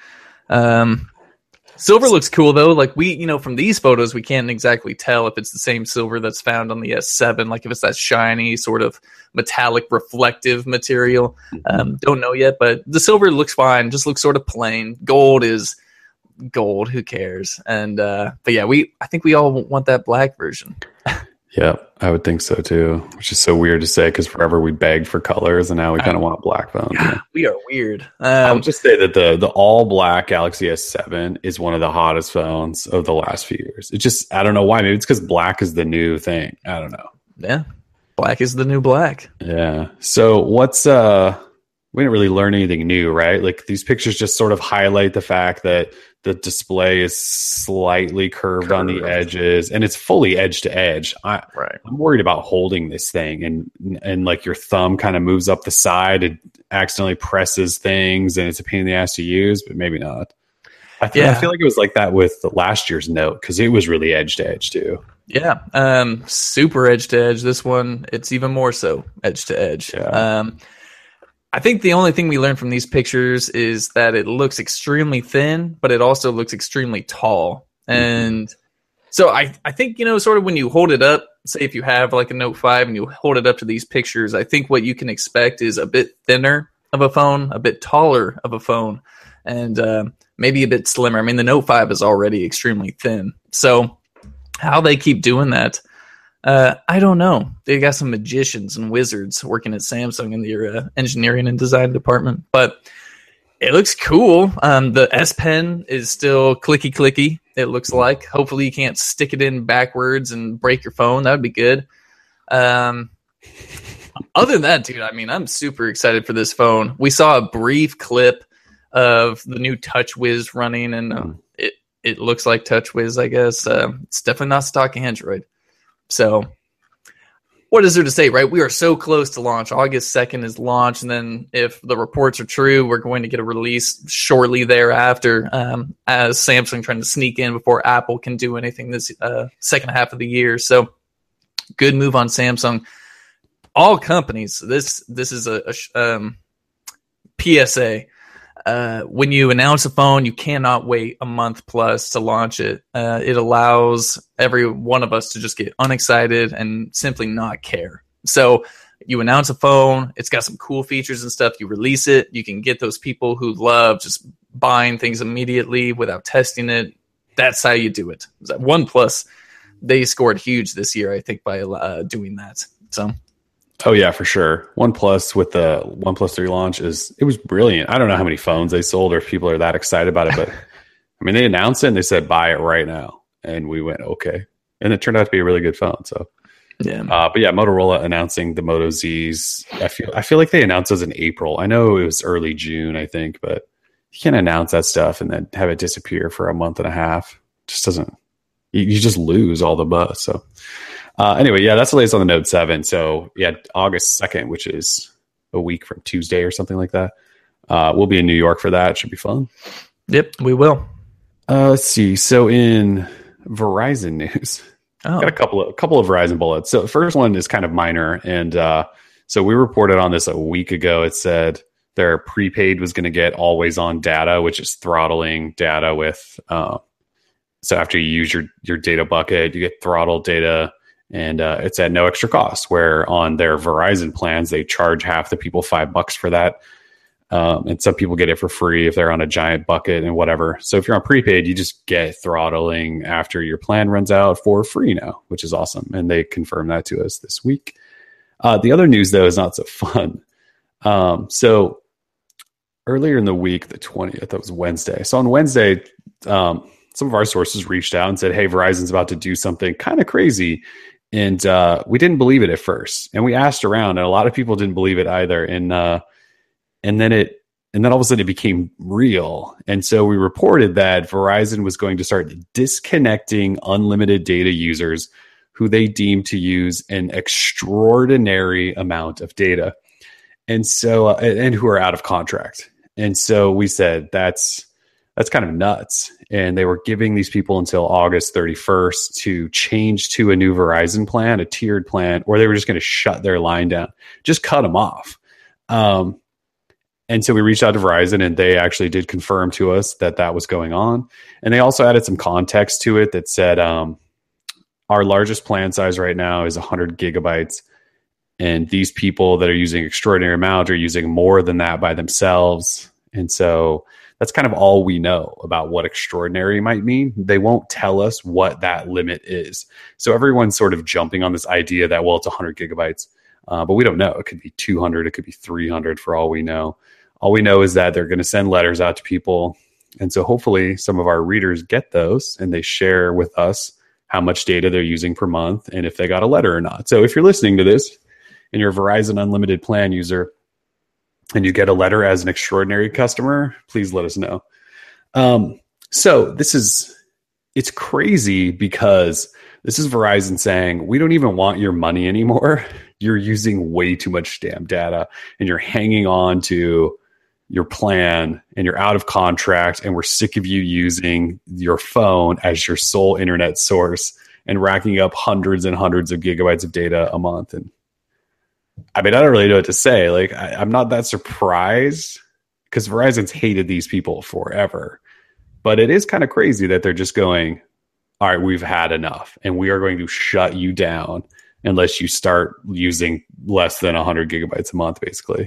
Silver looks cool though. Like from these photos, we can't exactly tell if it's the same silver that's found on the S7. Like if it's that shiny sort of metallic reflective material. Don't know yet, but the silver looks fine. Just looks sort of plain. Gold is gold. Who cares? And but yeah, I think we all want that black version. Yeah, I would think so too. Which is so weird to say because forever we begged for colors, and now we kind of want a black phone. Yeah. We are weird. I'll just say that the all black Galaxy S7 is one of the hottest phones of the last few years. It just, I don't know why. Maybe it's because black is the new thing. I don't know. Yeah, black is the new black. Yeah. So what's we didn't really learn anything new, right? Like these pictures just sort of highlight the fact that the display is slightly curved on the edges, and it's fully edge to edge. I'm worried about holding this thing, and like your thumb kind of moves up the side, it accidentally presses things, and it's a pain in the ass to use, but maybe not. I feel like it was like that with the last year's Note because it was really edge to edge too. Yeah, super edge to edge. This one, it's even more so edge to edge. Yeah. I think the only thing we learned from these pictures is that it looks extremely thin, but it also looks extremely tall. And so I think, sort of when you hold it up, say if you have like a Note 5 and you hold it up to these pictures, I think what you can expect is a bit thinner of a phone, a bit taller of a phone, and maybe a bit slimmer. I mean, the Note 5 is already extremely thin. So how they keep doing that, I don't know. They got some magicians and wizards working at Samsung in their engineering and design department, but it looks cool. The S Pen is still clicky. It looks like. Hopefully, you can't stick it in backwards and break your phone. That would be good. Other than that, dude, I mean, I'm super excited for this phone. We saw a brief clip of the new TouchWiz running, and it looks like TouchWiz. I guess it's definitely not stock Android. So what is there to say, right? We are so close to launch. August 2nd is launch. And then if the reports are true, we're going to get a release shortly thereafter as Samsung trying to sneak in before Apple can do anything this second half of the year. So good move on Samsung. All companies, this is a PSA. When you announce a phone, you cannot wait a month plus to launch it. It allows every one of us to just get unexcited and simply not care. So you announce a phone, it's got some cool features and stuff. You release it, you can get those people who love just buying things immediately without testing it. That's how you do it. OnePlus, they scored huge this year, I think, by doing that. So. Oh yeah, for sure. OnePlus with the OnePlus 3 launch it was brilliant. I don't know how many phones they sold or if people are that excited about it, but I mean, they announced it and they said, buy it right now. And we went, okay. And it turned out to be a really good phone. So yeah. But yeah, Motorola announcing the Moto Zs. I feel like they announced those in April. I know it was early June, I think, but you can't announce that stuff and then have it disappear for a month and a half. It just doesn't you just lose all the buzz. So anyway, yeah, that's the latest on the Note 7. So yeah, August 2nd, which is a week from Tuesday or something like that. We'll be in New York for that. It should be fun. Yep, we will. Let's see. So in Verizon news, got a couple of Verizon bullets. So the first one is kind of minor, and so we reported on this a week ago. It said their prepaid was going to get always on data, which is throttling data with. So after you use your data bucket, you get throttled data, and it's at no extra cost. Where on their Verizon plans, they charge half the people $5 for that. And some people get it for free if they're on a giant bucket and whatever. So if you're on prepaid, you just get throttling after your plan runs out for free now, which is awesome. And they confirmed that to us this week. The other news, though, is not so fun. So earlier in the week, the 20th, that was Wednesday. So on Wednesday, some of our sources reached out and said, hey, Verizon's about to do something kind of crazy. And we didn't believe it at first. And we asked around, and a lot of people didn't believe it either. And then all of a sudden it became real. And so we reported that Verizon was going to start disconnecting unlimited data users who they deemed to use an extraordinary amount of data. And so, and who are out of contract. And so we said, that's kind of nuts. And they were giving these people until August 31st to change to a new Verizon plan, a tiered plan, or they were just going to shut their line down, just cut them off. And so we reached out to Verizon, and they actually did confirm to us that that was going on. And they also added some context to it that said our largest plan size right now is 100 gigabytes. And these people that are using extraordinary amount are using more than that by themselves. And so that's kind of all we know about what extraordinary might mean. They won't tell us what that limit is. So everyone's sort of jumping on this idea that, well, it's 100 gigabytes. But we don't know. It could be 200. It could be 300 for all we know. All we know is that they're going to send letters out to people. And so hopefully some of our readers get those and they share with us how much data they're using per month and if they got a letter or not. So if you're listening to this and you're a Verizon Unlimited plan user and you get a letter as an extraordinary customer, please let us know. So it's crazy because this is Verizon saying, we don't even want your money anymore. You're using way too much damn data and you're hanging on to your plan and you're out of contract and we're sick of you using your phone as your sole internet source and racking up hundreds and hundreds of gigabytes of data a month. And I mean, I don't really know what to say. Like, I'm not that surprised because Verizon's hated these people forever. But it is kind of crazy that they're just going, all right, we've had enough and we are going to shut you down unless you start using less than 100 gigabytes a month, basically.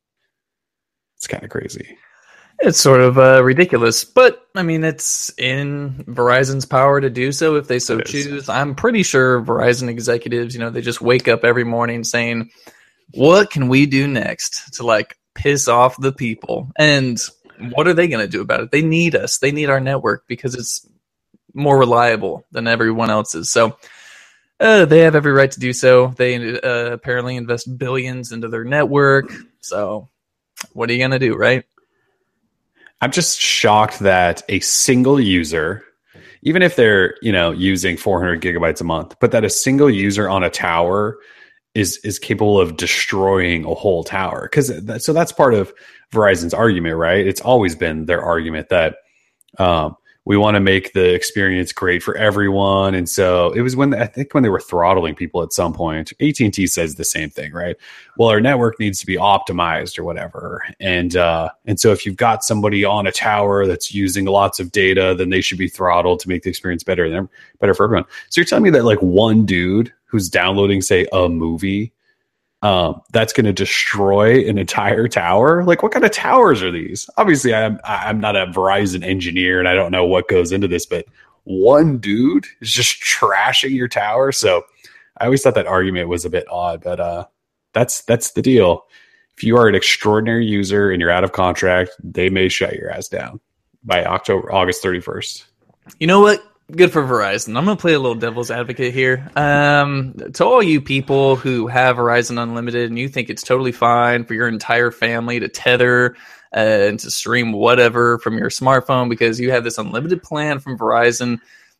It's kind of crazy. It's sort of ridiculous, but I mean, it's in Verizon's power to do so if they so choose. I'm pretty sure Verizon executives, they just wake up every morning saying, what can we do next to like piss off the people? And what are they going to do about it? They need us. They need our network because it's more reliable than everyone else's. So they have every right to do so. They apparently invest billions into their network. So what are you going to do, right? I'm just shocked that a single user, even if they're, using 400 gigabytes a month, but that a single user on a tower is capable of destroying a whole tower. So that's part of Verizon's argument, right? It's always been their argument that we want to make the experience great for everyone. And so it was when they were throttling people at some point, AT&T says the same thing, right? Well, our network needs to be optimized or whatever. And so if you've got somebody on a tower that's using lots of data, then they should be throttled to make the experience better for everyone. So you're telling me that like one dude who's downloading, say, a movie, that's going to destroy an entire tower? Like, what kind of towers are these? Obviously, I'm not a Verizon engineer and I don't know what goes into this, but one dude is just trashing your tower. So I always thought that argument was a bit odd, but that's the deal. If you are an extraordinary user and you're out of contract, they may shut your ass down by August 31st. You know what? Good for Verizon. I'm going to play a little devil's advocate here. To all you people who have Verizon Unlimited and you think it's totally fine for your entire family to tether and to stream whatever from your smartphone because you have this unlimited plan from Verizon,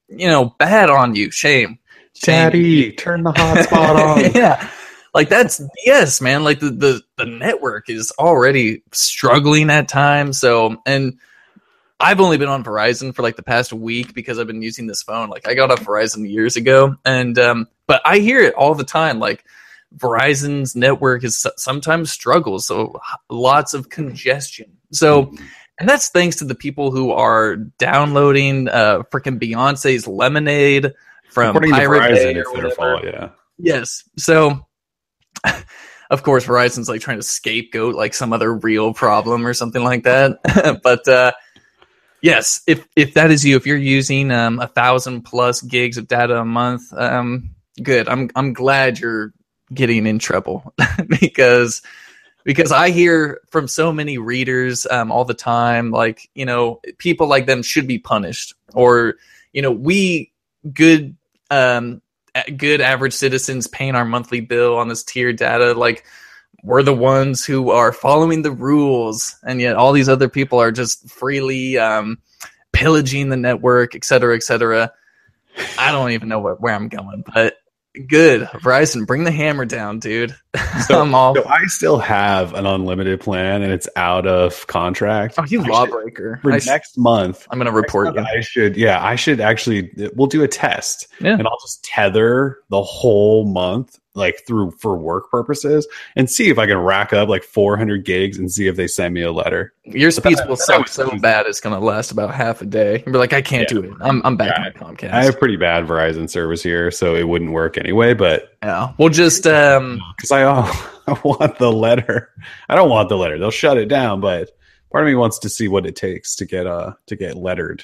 bad on you. Shame. Daddy, turn the hotspot on. Yeah. Like that's BS, man. Like the network is already struggling at times. So, and I've only been on Verizon for like the past week because I've been using this phone. Like I got off Verizon years ago, and but I hear it all the time. Like Verizon's network is sometimes struggles, so lots of congestion. So, and that's thanks to the people who are downloading freaking Beyonce's Lemonade from According Pirate to Bay Verizon, it's their fault. Yeah. Yes. So, of course, Verizon's like trying to scapegoat like some other real problem or something like that. But yes, if that is you, if you're using 1,000+ gigs of data a month, good. I'm glad you're getting in trouble because I hear from so many readers all the time, like, people like them should be punished, or we good average citizens paying our monthly bill on this tier data, like we're the ones who are following the rules, and yet all these other people are just freely pillaging the network, et cetera, et cetera. I don't even know where I'm going, but good. Verizon, bring the hammer down, dude. So I still have an unlimited plan, and it's out of contract. Oh, you lawbreaker. Next month, I'm going to report you. I should actually, we'll do a test, and I'll just tether the whole month, like for work purposes, and see if I can rack up like 400 gigs and see if they send me a letter. Your speeds will suck so bad it's going to last about half a day. You'll be like, I can't do it. I'm back on Comcast. I have pretty bad Verizon service here, so it wouldn't work anyway. But yeah, we'll just because I want the letter. I don't want the letter. They'll shut it down, but part of me wants to see what it takes to get lettered.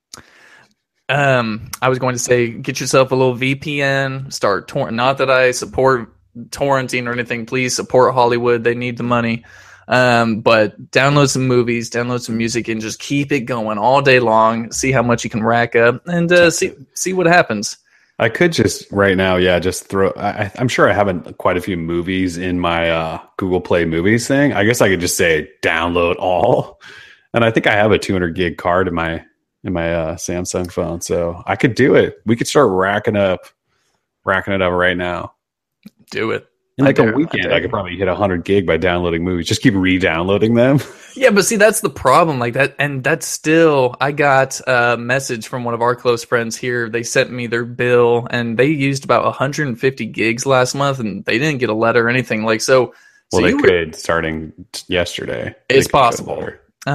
I was going to say, get yourself a little VPN, start not that I support torrenting or anything. Please support Hollywood. They need the money. But download some movies, download some music, and just keep it going all day long. See how much you can rack up, and see what happens. I could just right now, just throw. I'm sure I have quite a few movies in my Google Play Movies thing. I guess I could just say download all, and I think I have a 200 gig card in my Samsung phone, so I could do it. We could start racking it up right now. Do it. In like a weekend, I could probably hit 100 gig by downloading movies. Just keep re-downloading them. Yeah, but see, that's the problem. Like that, and that's still. I got a message from one of our close friends here. They sent me their bill, and they used about 150 gigs last month, and they didn't get a letter or anything. Like so. Well, they could starting yesterday. It's possible.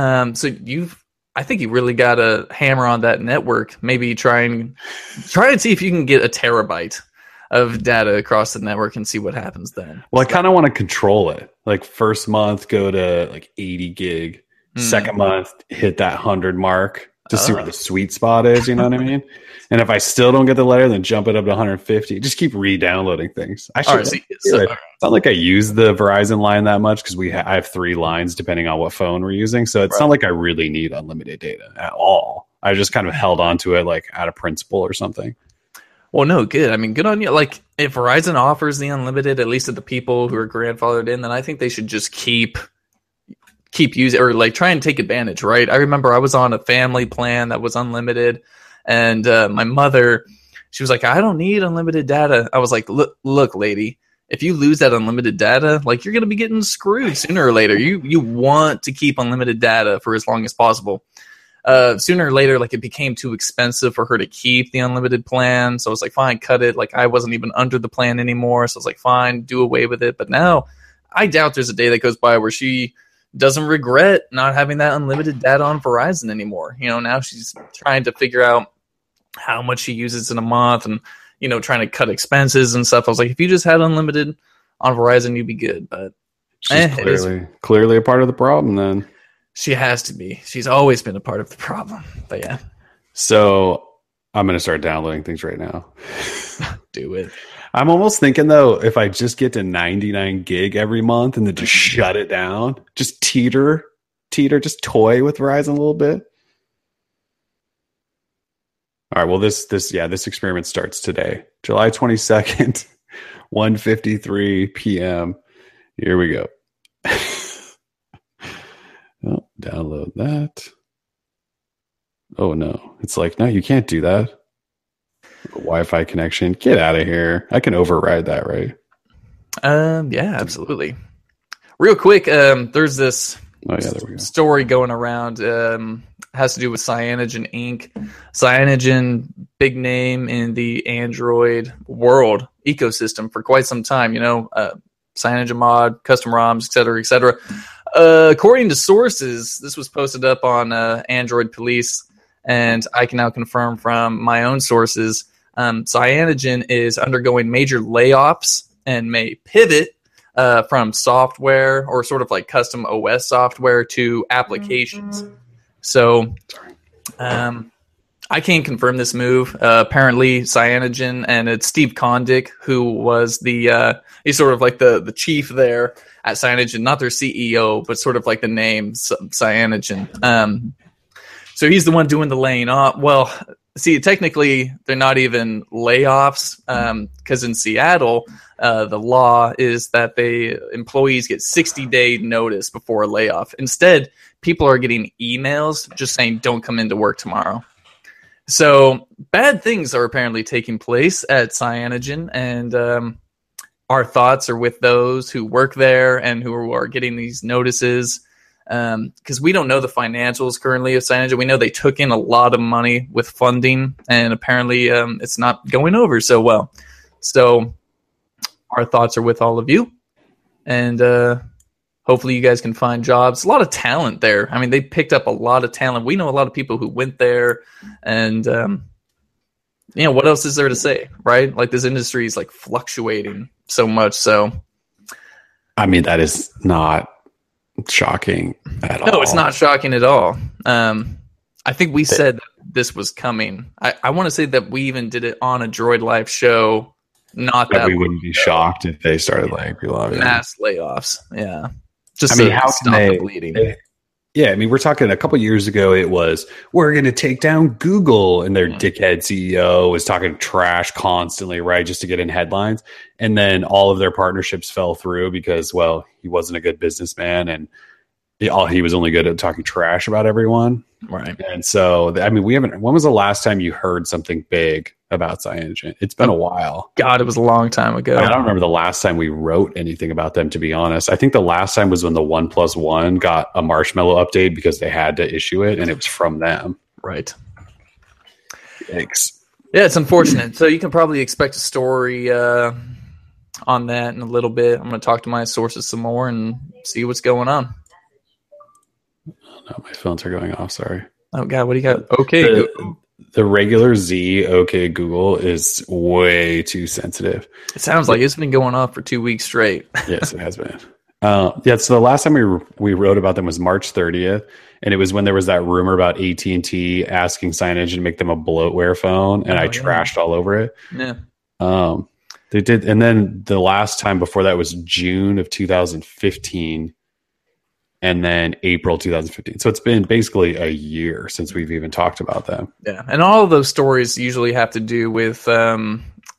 I think you really got to hammer on that network. Maybe try and see if you can get a terabyte of data across the network and see what happens then. Well, I kind of want to control it. Like first month, go to like 80 gig. Second month, hit that 100 mark to see where the sweet spot is. You know what I mean? And if I still don't get the letter, then jump it up to 150. Just keep re-downloading things. I should. It's not like I use the Verizon line that much because I have 3 lines depending on what phone we're using. So it's not like I really need unlimited data at all. I just kind of held on to it like out of principle or something. Well, no, good. I mean, good on you. Like, if Verizon offers the unlimited, at least to the people who are grandfathered in, then I think they should just keep using, or like try and take advantage, right? I remember I was on a family plan that was unlimited, and my mother, she was like, I don't need unlimited data. I was like, look, lady, if you lose that unlimited data, like you're going to be getting screwed sooner or later. You want to keep unlimited data for as long as possible. Sooner or later, like it became too expensive for her to keep the unlimited plan. So I was like, fine, cut it. Like I wasn't even under the plan anymore. So I was like, fine, do away with it. But now I doubt there's a day that goes by where she doesn't regret not having that unlimited data on Verizon anymore. Now she's trying to figure out how much she uses in a month and, trying to cut expenses and stuff. I was like, if you just had unlimited on Verizon, you'd be good. But she's clearly a part of the problem then. She has to be. She's always been a part of the problem. But yeah. So I'm going to start downloading things right now. Do it. I'm almost thinking, though, if I just get to 99 gig every month and then just shut it down, just teeter, just toy with Verizon a little bit. All right. Well, this experiment starts today, July 22nd, 1:53 p.m. Here we go. Oh, download that. Oh no, it's like, no, you can't do that. Wi-Fi connection. Get out of here. I can override that, right? Yeah, absolutely. Real quick, there's this Oh yeah, there we go. story going around. Has to do with Cyanogen Inc. Cyanogen, big name in the Android world ecosystem for quite some time. Cyanogen Mod, custom ROMs, et cetera, et cetera. According to sources, this was posted up on Android Police, and I can now confirm from my own sources, Cyanogen is undergoing major layoffs and may pivot from software or sort of like custom OS software to applications. So I can't confirm this move. Apparently, Cyanogen, and it's Steve Kondik, who was he's sort of like the chief there at Cyanogen, not their CEO, but sort of like the name Cyanogen. So he's the one doing the laying off. Well, see, technically, they're not even layoffs because in Seattle, the law is that employees get 60-day notice before a layoff. Instead, people are getting emails just saying, don't come into work tomorrow. So bad things are apparently taking place at Cyanogen, and our thoughts are with those who work there and who are getting these notices, because we don't know the financials currently of Cyanogen. We know they took in a lot of money with funding, and apparently it's not going over so well. So our thoughts are with all of you, and hopefully you guys can find jobs. A lot of talent there. I mean, they picked up a lot of talent. We know a lot of people who went there, and what else is there to say, right? Like, this industry is like fluctuating so much. So, I mean, that is not shocking at all. No, it's not shocking at all. I think we said this was coming. I want to say that we even did it on a Droid Life show. Not that we wouldn't be shocked if they started like mass layoffs. Yeah. Just how stop the bleeding. Yeah, I mean, we're talking a couple years ago, it was, we're going to take down Google, and their dickhead CEO was talking trash constantly, right, just to get in headlines. And then all of their partnerships fell through because, well, he wasn't a good businessman, and he was only good at talking trash about everyone. Right. And so, I mean, when was the last time you heard something big about Cyanogen? It's been a while. God, it was a long time ago. I don't remember the last time we wrote anything about them, to be honest. I think the last time was when the 1+1 got a Marshmallow update because they had to issue it, and it was from them. Right. Thanks. Yeah, it's unfortunate. So you can probably expect a story on that in a little bit. I'm going to talk to my sources some more and see what's going on. No, my phones are going off. Sorry. Oh God, what do you got? Okay. The regular Z, okay, Google is way too sensitive. It sounds like it's been going off for 2 weeks straight. Yes, it has been. Yeah, so the last time we wrote about them was March 30th, and it was when there was that rumor about AT&T asking Cyanogen to make them a bloatware phone, and I trashed all over it. Yeah. They did, and then the last time before that was June of 2015. And then April 2015. So it's been basically a year since we've even talked about them. Yeah. And all of those stories usually have to do with the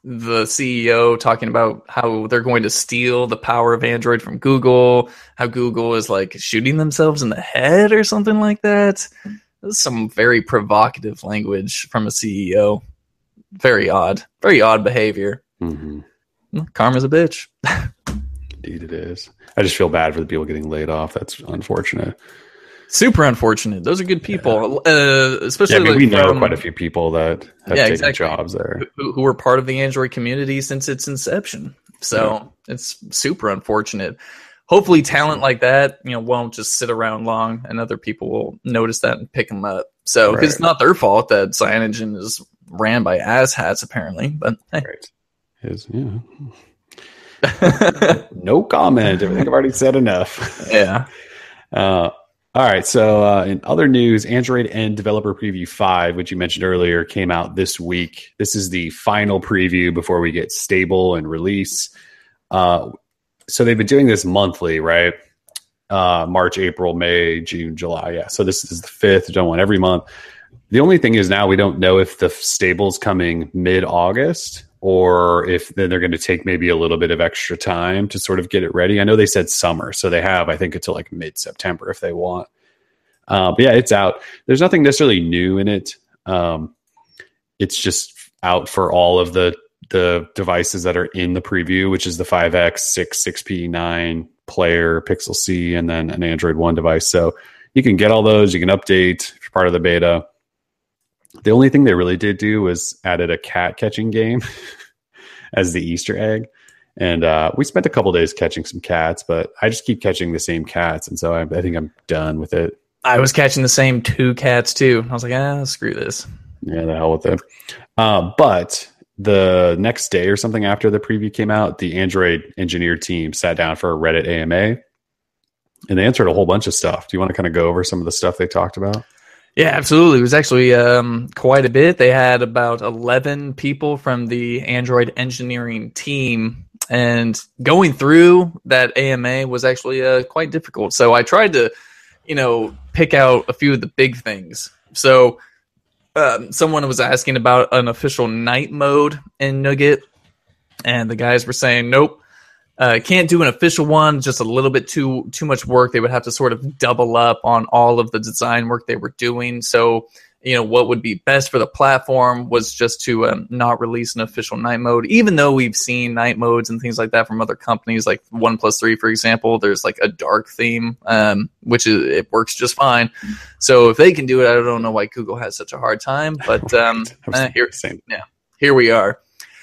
CEO talking about how they're going to steal the power of Android from Google, how Google is like shooting themselves in the head or something like that. That's some very provocative language from a CEO. Very odd behavior. Mm-hmm. Karma's a bitch. Indeed it is. I just feel bad for the people getting laid off. That's unfortunate. Super unfortunate. Those are good people, especially. Yeah, I mean, we know quite a few people that have taken jobs there, who were part of the Android community since its inception. So it's super unfortunate. Hopefully, talent like that, won't just sit around long, and other people will notice that and pick them up. So because it's not their fault that Cyanogen is ran by asshats, apparently. But hey. No comment. I think I've already said enough. Yeah. All right. So in other news, Android N Developer Preview 5, which you mentioned earlier, came out this week. This is the final preview before we get stable and release. So they've been doing this monthly, right? March, April, May, June, July. Yeah. So this is the 5th. Done one every month. The only thing is now we don't know if the stable's coming mid-August or if then they're going to take maybe a little bit of extra time to sort of get it ready. I know they said summer, so they have, I think, until like mid-September if they want. But yeah, it's out. There's nothing necessarily new in it. It's just, out for all of the devices that are in the preview, which is the 5X, 6, 6P, 9 player, Pixel C, and then an Android One device. So you can get all those. You can update if you're part of the beta. The only thing they really did do was added a cat catching game as the Easter egg. And we spent a couple days catching some cats, but I just keep catching the same cats. And so I think I'm done with it. I was catching the same 2 cats too. I was like, screw this. Yeah, the hell with it. But the next day or something after the preview came out, the Android engineer team sat down for a Reddit AMA, and they answered a whole bunch of stuff. Do you want to kind of go over some of the stuff they talked about? Yeah, absolutely. It was actually quite a bit. They had about 11 people from the Android engineering team, and going through that AMA was actually quite difficult. So I tried to, pick out a few of the big things. So someone was asking about an official night mode in Nougat, and the guys were saying, nope, can't do an official one, just a little bit too much work. They would have to sort of double up on all of the design work they were doing. So, what would be best for the platform was just to not release an official night mode, even though we've seen night modes and things like that from other companies, like OnePlus 3, for example. There's like a dark theme, which it works just fine. So if they can do it, I don't know why Google has such a hard time, but here we are.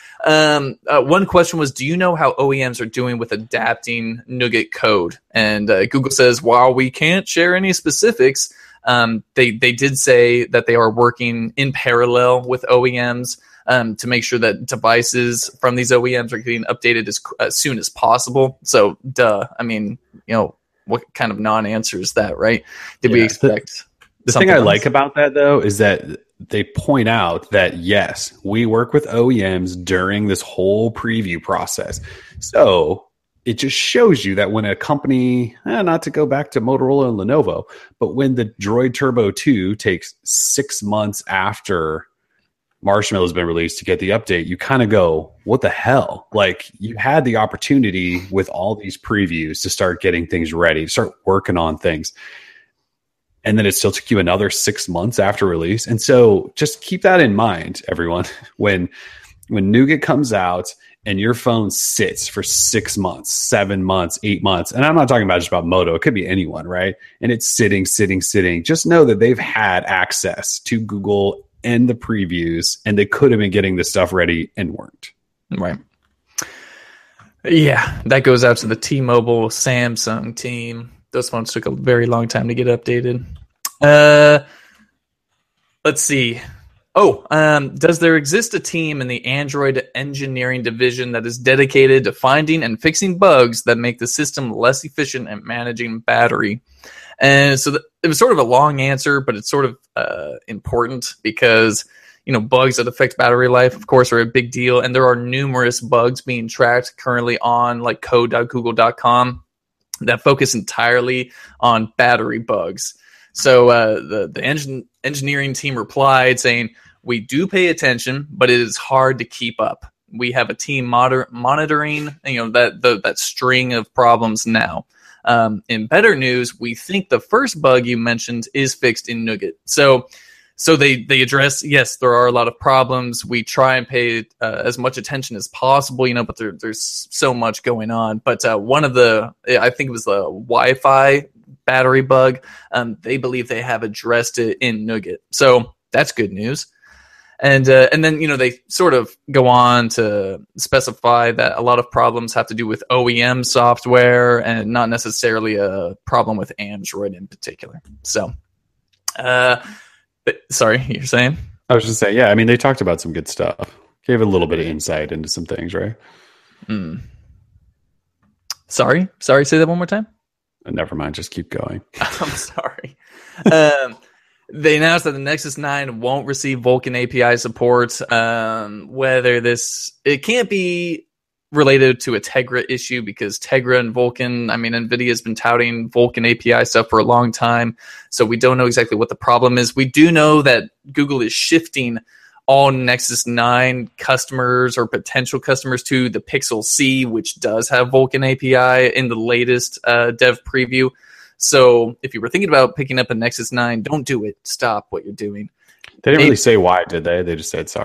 One question was, do you know how OEMs are doing with adapting Nougat code? And Google says, while we can't share any specifics, they did say that they are working in parallel with OEMs to make sure that devices from these OEMs are getting updated as soon as possible. So, I mean, what kind of non-answer is that, right? Did we expect the thing I like about that, though, is that they point out that, yes, we work with OEMs during this whole preview process. So it just shows you that when a company, not to go back to Motorola and Lenovo, but when the Droid Turbo 2 takes 6 months after Marshmallow has been released to get the update, you kind of go, what the hell? Like, you had the opportunity with all these previews to start getting things ready, to start working on things. And then it still took you another 6 months after release. And so just keep that in mind, everyone. When Nougat comes out and your phone sits for 6 months, 7 months, 8 months, and I'm not talking about just about Moto, it could be anyone, right? And it's sitting. Just know that they've had access to Google and the previews, and they could have been getting this stuff ready and weren't. Right. Yeah, that goes out to the T-Mobile, Samsung team. Those phones took a very long time to get updated. Let's see. Does there exist a team in the Android engineering division that is dedicated to finding and fixing bugs that make the system less efficient at managing battery? And so it was sort of a long answer, but it's sort of important because, bugs that affect battery life, of course, are a big deal. And there are numerous bugs being tracked currently on like code.google.com that focus entirely on battery bugs. So the engineering team replied saying, we do pay attention, but it is hard to keep up. We have a team monitoring, that string of problems now. In better news, we think the first bug you mentioned is fixed in Nougat. So they address, yes, there are a lot of problems. We try and pay as much attention as possible, but there's so much going on. But one of I think it was the Wi-Fi battery bug. They believe they have addressed it in Nougat. So that's good news. And then, they sort of go on to specify that a lot of problems have to do with OEM software and not necessarily a problem with Android in particular. So, sorry, you're saying? I was just saying, yeah, I mean, they talked about some good stuff. Gave a little bit of insight into some things, right? Sorry, say that one more time? Never mind, just keep going. I'm sorry. They announced that the Nexus 9 won't receive Vulkan API support. Whether it can't be related to a Tegra issue because Tegra and Vulkan, NVIDIA has been touting Vulkan API stuff for a long time. So we don't know exactly what the problem is. We do know that Google is shifting all Nexus 9 customers or potential customers to the Pixel C, which does have Vulkan API in the latest dev preview. So if you were thinking about picking up a Nexus 9, don't do it. Stop what you're doing. They didn't really say why, did they? They just said sorry.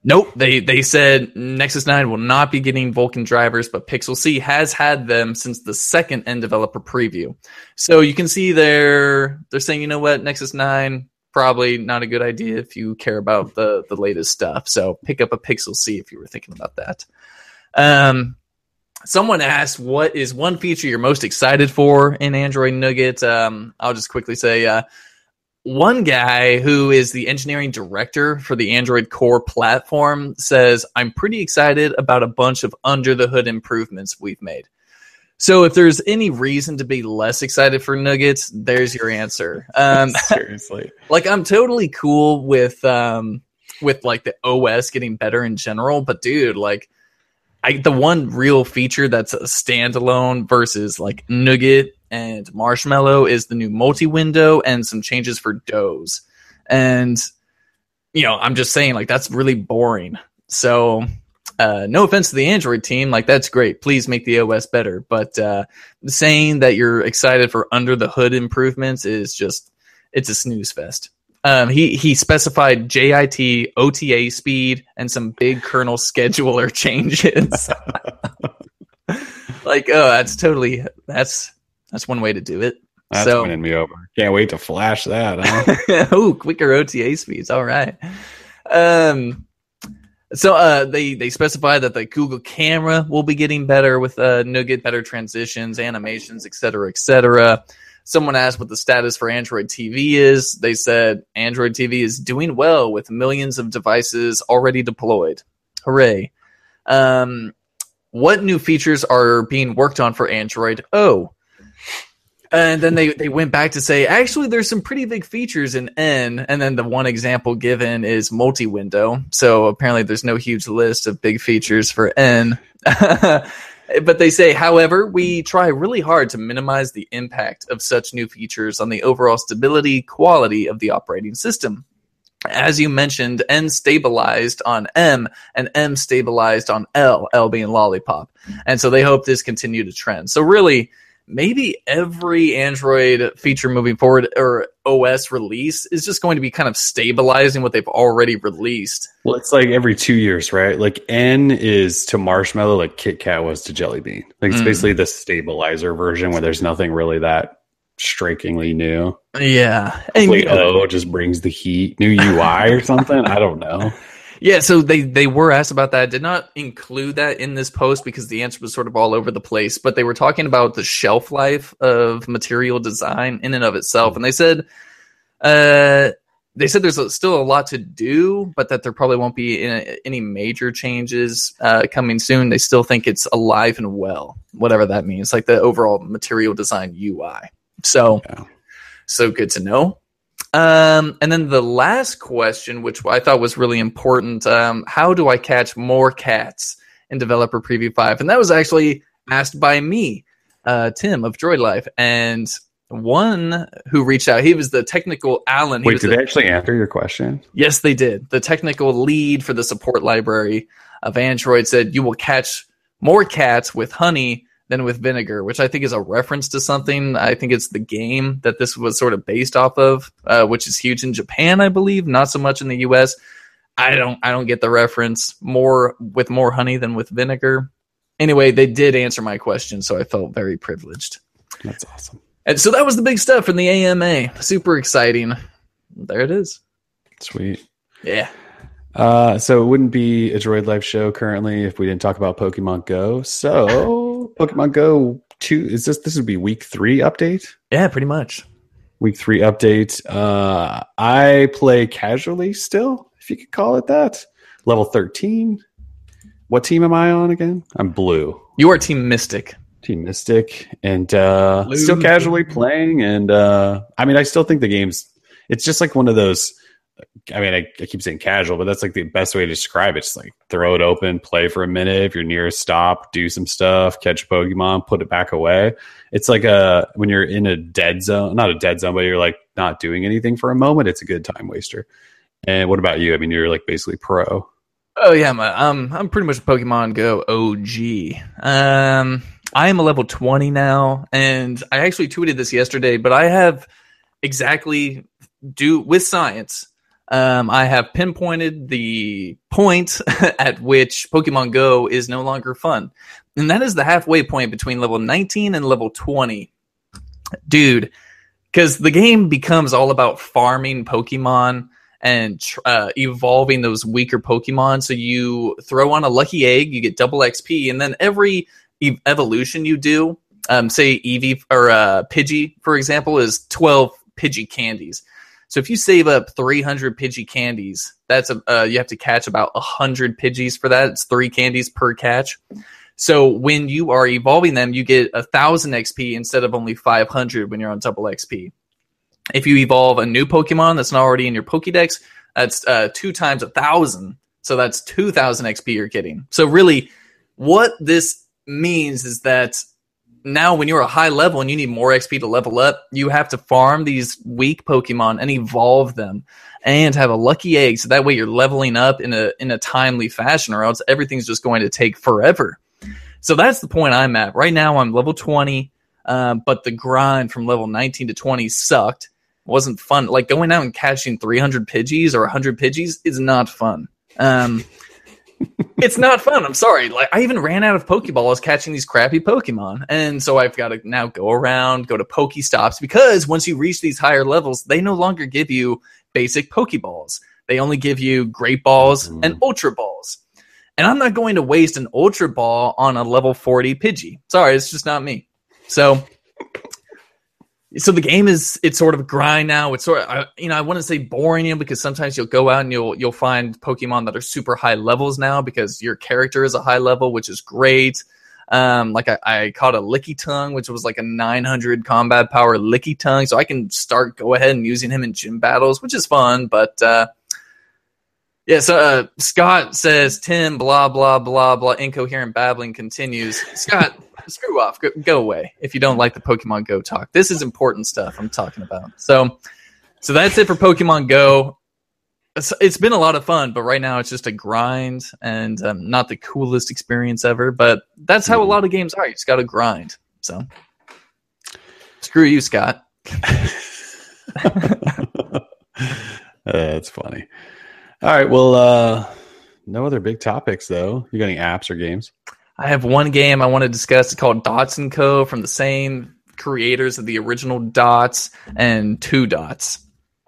Nope. They said Nexus 9 will not be getting Vulkan drivers, but Pixel C has had them since the second end developer preview. So you can see they're saying, you know what, Nexus 9, probably not a good idea if you care about the latest stuff. So pick up a Pixel C if you were thinking about that. Someone asked, what is one feature you're most excited for in Android Nougat? I'll just quickly say, one guy who is the engineering director for the Android Core platform says, I'm pretty excited about a bunch of under-the-hood improvements we've made. So if there's any reason to be less excited for Nuggets, there's your answer. Seriously. Like, I'm totally cool with like the OS getting better in general, but dude, like, the one real feature that's a standalone versus like Nougat and Marshmallow is the new multi-window and some changes for does. And, you know, I'm just saying, like, that's really boring. So, no offense to the Android team, like, that's great. Please make the OS better. But saying that you're excited for under-the-hood improvements is just, it's a snooze fest. He specified JIT, OTA speed, and some big kernel scheduler changes. Like, oh, that's one way to do it. That's winning me over. Can't wait to flash that, huh? Oh, quicker OTA speeds. All right. So they specify that the Google camera will be getting better with Nougat, better transitions, animations, etc., etc. Someone asked what the status for Android TV is. They said Android TV is doing well with millions of devices already deployed. Hooray. What new features are being worked on for Android O? And then they went back to say, actually, there's some pretty big features in N. And then the one example given is multi-window. So apparently there's no huge list of big features for N. But they say, however, we try really hard to minimize the impact of such new features on the overall stability, quality of the operating system. As you mentioned, N stabilized on M and M stabilized on L, L being lollipop. And so they hope this continue to trend. So really, maybe every Android feature moving forward or OS release is just going to be kind of stabilizing what they've already released. Well, it's like every 2 years, right? Like N is to Marshmallow like Kit Kat was to Jelly Bean. Like it's basically the stabilizer version where there's nothing really that strikingly new. Yeah. Hopefully O just brings the heat. New UI or something? I don't know. Yeah, so they were asked about that. I did not include that in this post because the answer was sort of all over the place. But they were talking about the shelf life of material design in and of itself. And they said there's still a lot to do, but that there probably won't be any major changes coming soon. They still think it's alive and well, whatever that means, like the overall material design UI. So good to know. And then the last question, which I thought was really important, how do I catch more cats in Developer Preview 5? And that was actually asked by me, Tim of Droid Life. And one who reached out, he was the technical Alan. Wait, did they actually answer your question? Yes, they did. The technical lead for the support library of Android said, you will catch more cats with honey than with vinegar, which I think is a reference to something. I think it's the game that this was sort of based off of, which is huge in Japan, I believe, not so much in the US. I don't get the reference. More with more honey than with vinegar. Anyway, they did answer my question, so I felt very privileged. That's awesome. And so that was the big stuff from the AMA. Super exciting. There it is. Sweet. Yeah. So it wouldn't be a Droid Life show currently if we didn't talk about Pokemon Go. So Pokemon Go 2, this would be week 3 update? Yeah, pretty much. Week 3 update. I play casually still, if you could call it that. Level 13. What team am I on again? I'm blue. You are Team Mystic. Team Mystic. And still casually playing. And I mean, I still think the game's, it's just like one of those, I mean, I keep saying casual, but that's like the best way to describe it. Just like throw it open, play for a minute. If you're near a stop, do some stuff, catch a Pokemon, put it back away. It's like when you're in a dead zone, not a dead zone, but you're like not doing anything for a moment. It's a good time waster. And what about you? I mean, you're like basically pro. Oh yeah, I'm pretty much a Pokemon Go OG. I am a level 20 now, and I actually tweeted this yesterday, but I have exactly with science. I have pinpointed the point at which Pokemon Go is no longer fun. And that is the halfway point between level 19 and level 20. Dude, because the game becomes all about farming Pokemon and evolving those weaker Pokemon. So you throw on a lucky egg, you get double XP, and then every evolution you do, say Eevee or Pidgey, for example, is 12 Pidgey candies. So if you save up 300 Pidgey candies, that's you have to catch about 100 Pidgeys for that. It's 3 candies per catch. So when you are evolving them, you get 1,000 XP instead of only 500 when you're on double XP. If you evolve a new Pokemon that's not already in your Pokédex, that's 2 times 1,000. So that's 2,000 XP you're getting. So really, what this means is that now when you're a high level and you need more XP to level up, you have to farm these weak Pokemon and evolve them and have a lucky egg. So that way you're leveling up in a timely fashion, or else everything's just going to take forever. So that's the point I'm at. Right now I'm level 20, but the grind from level 19 to 20 sucked. It wasn't fun. Like going out and catching 300 Pidgeys or 100 Pidgeys is not fun. It's not fun. I'm sorry. Like I even ran out of Pokeballs catching these crappy Pokemon. And so I've got to now go to Pokestops, because once you reach these higher levels, they no longer give you basic Pokeballs. They only give you Great Balls and Ultra Balls. And I'm not going to waste an Ultra Ball on a level 40 Pidgey. Sorry, it's just not me. So the game it's sort of a grind now. It's sort of, I want to say boring, because sometimes you'll go out and you'll find Pokemon that are super high levels now because your character is a high level, which is great. Like I caught a Lickitung, which was like a 900 combat power Lickitung, so I can go ahead and using him in gym battles, which is fun. But yeah, so Scott says, Tim, blah, blah, blah, blah, incoherent babbling continues. Scott, screw off. Go away if you don't like the Pokemon Go talk. This is important stuff I'm talking about. So that's it for Pokemon Go. It's been a lot of fun, but right now it's just a grind and not the coolest experience ever. But that's how a lot of games are. You just got to grind. So screw you, Scott. That's funny. All right. Well, no other big topics, though. You got any apps or games? I have one game I want to discuss. It's called Dots & Co. from the same creators of the original Dots and 2 Dots.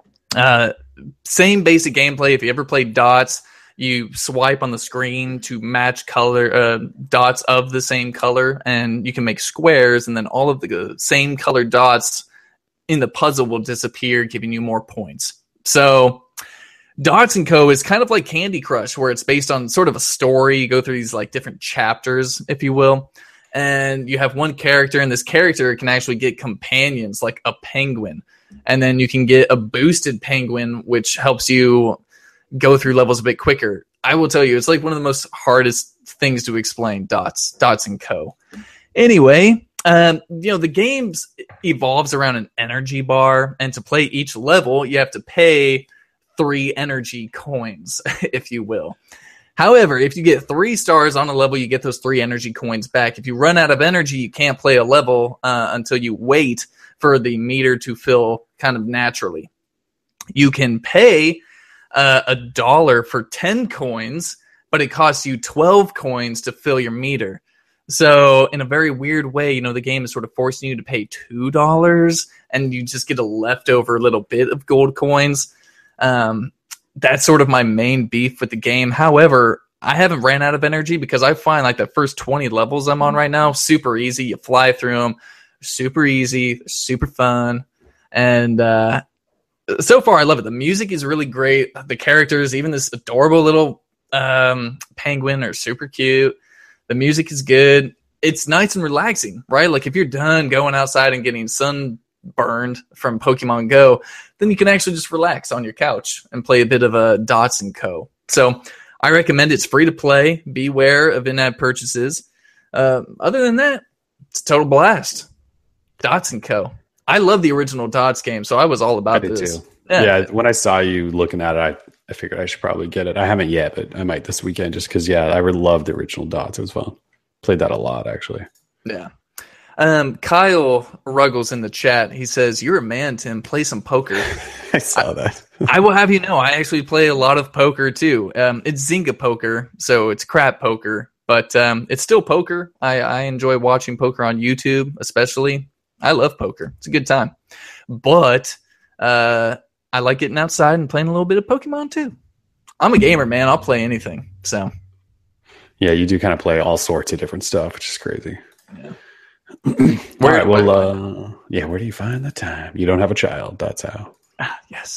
Same basic gameplay. If you ever played Dots, you swipe on the screen to match color dots of the same color, and you can make squares, and then all of the same colored dots in the puzzle will disappear, giving you more points. So Dots & Co. is kind of like Candy Crush, where it's based on sort of a story. You go through these like different chapters, if you will, and you have one character, and this character can actually get companions like a penguin, and then you can get a boosted penguin, which helps you go through levels a bit quicker. I will tell you, it's like one of the most hardest things to explain, Dots & Co. Anyway, the game evolves around an energy bar, and to play each level, you have to pay 3 energy coins, if you will. However, if you get 3 stars on a level, you get those 3 energy coins back. If you run out of energy, you can't play a level until you wait for the meter to fill kind of naturally. You can pay $1 for 10 coins, but it costs you 12 coins to fill your meter. So in a very weird way, the game is sort of forcing you to pay $2, and you just get a leftover little bit of gold coins. That's sort of my main beef with the game. However, I haven't ran out of energy, because I find like the first 20 levels I'm on right now, super easy. You fly through them, super easy, super fun. And so far I love it. The music is really great. The characters, even this adorable little penguin, are super cute. The music is good. It's nice and relaxing, right? Like if you're done going outside and getting sunburned from Pokemon Go, then you can actually just relax on your couch and play a bit of a Dots & Co. So I recommend it. It's free to play. Beware of in-app purchases. Other than that, it's a total blast. Dots & Co. I love the original Dots game, so I was all about this. Too. Yeah, when I saw you looking at it, I figured I should probably get it. I haven't yet, but I might this weekend, just because, I would love the original Dots. It was fun. Played that a lot, actually. Yeah. Kyle Ruggles in the chat. He says, "You're a man, Tim. Play some poker." I saw that. I will have you know, I actually play a lot of poker too. It's Zynga poker, so it's crap poker, but it's still poker. I enjoy watching poker on YouTube, especially. I love poker. It's a good time. But I like getting outside and playing a little bit of Pokemon too. I'm a gamer, man. I'll play anything. So yeah, you do kind of play all sorts of different stuff, which is crazy. Yeah. All right. Well, yeah. Where do you find the time? You don't have a child. That's how. Yes.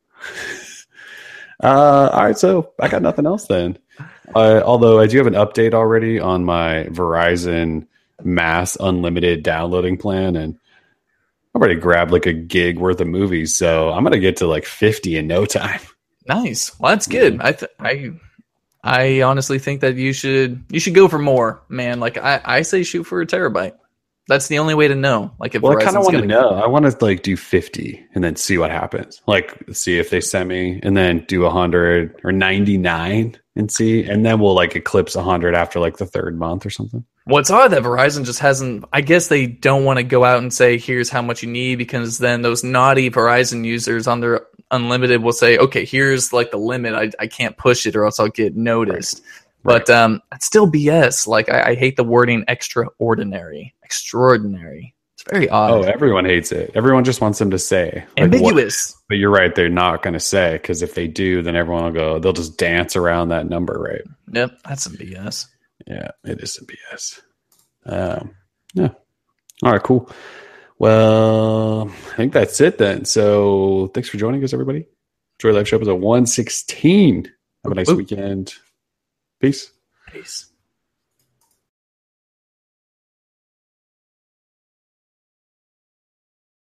All right. So I got nothing else then. Although I do have an update already on my Verizon Mass Unlimited downloading plan, and I've already grabbed like a gig worth of movies, so I'm gonna get to like 50 in no time. Nice. Well, that's good. I honestly think that you should go for more, man. Like I say, shoot for a terabyte. That's the only way to know. Like, if well, I kind of Verizon's want to know. I want to like do 50 and then see what happens. Like, see if they send me, and then do 100 or 99 and see, and then we'll like eclipse 100 after like the third month or something. What's odd that Verizon just hasn't. I guess they don't want to go out and say, "Here's how much you need," because then those naughty Verizon users on their unlimited will say, "Okay, here's like the limit. I can't push it, or else I'll get noticed." Right. But it's still BS. Like I hate the wording extraordinary. It's very odd. Oh, everyone hates it. Everyone just wants them to say like, ambiguous. But you're right. They're not going to say, because if they do, then everyone will go. They'll just dance around that number, right? Yep, that's some BS. Yeah, it is some BS. Yeah. All right, cool. Well, I think that's it then. So thanks for joining us, everybody. Enjoy Live Show episode 116. Have a nice weekend. Peace.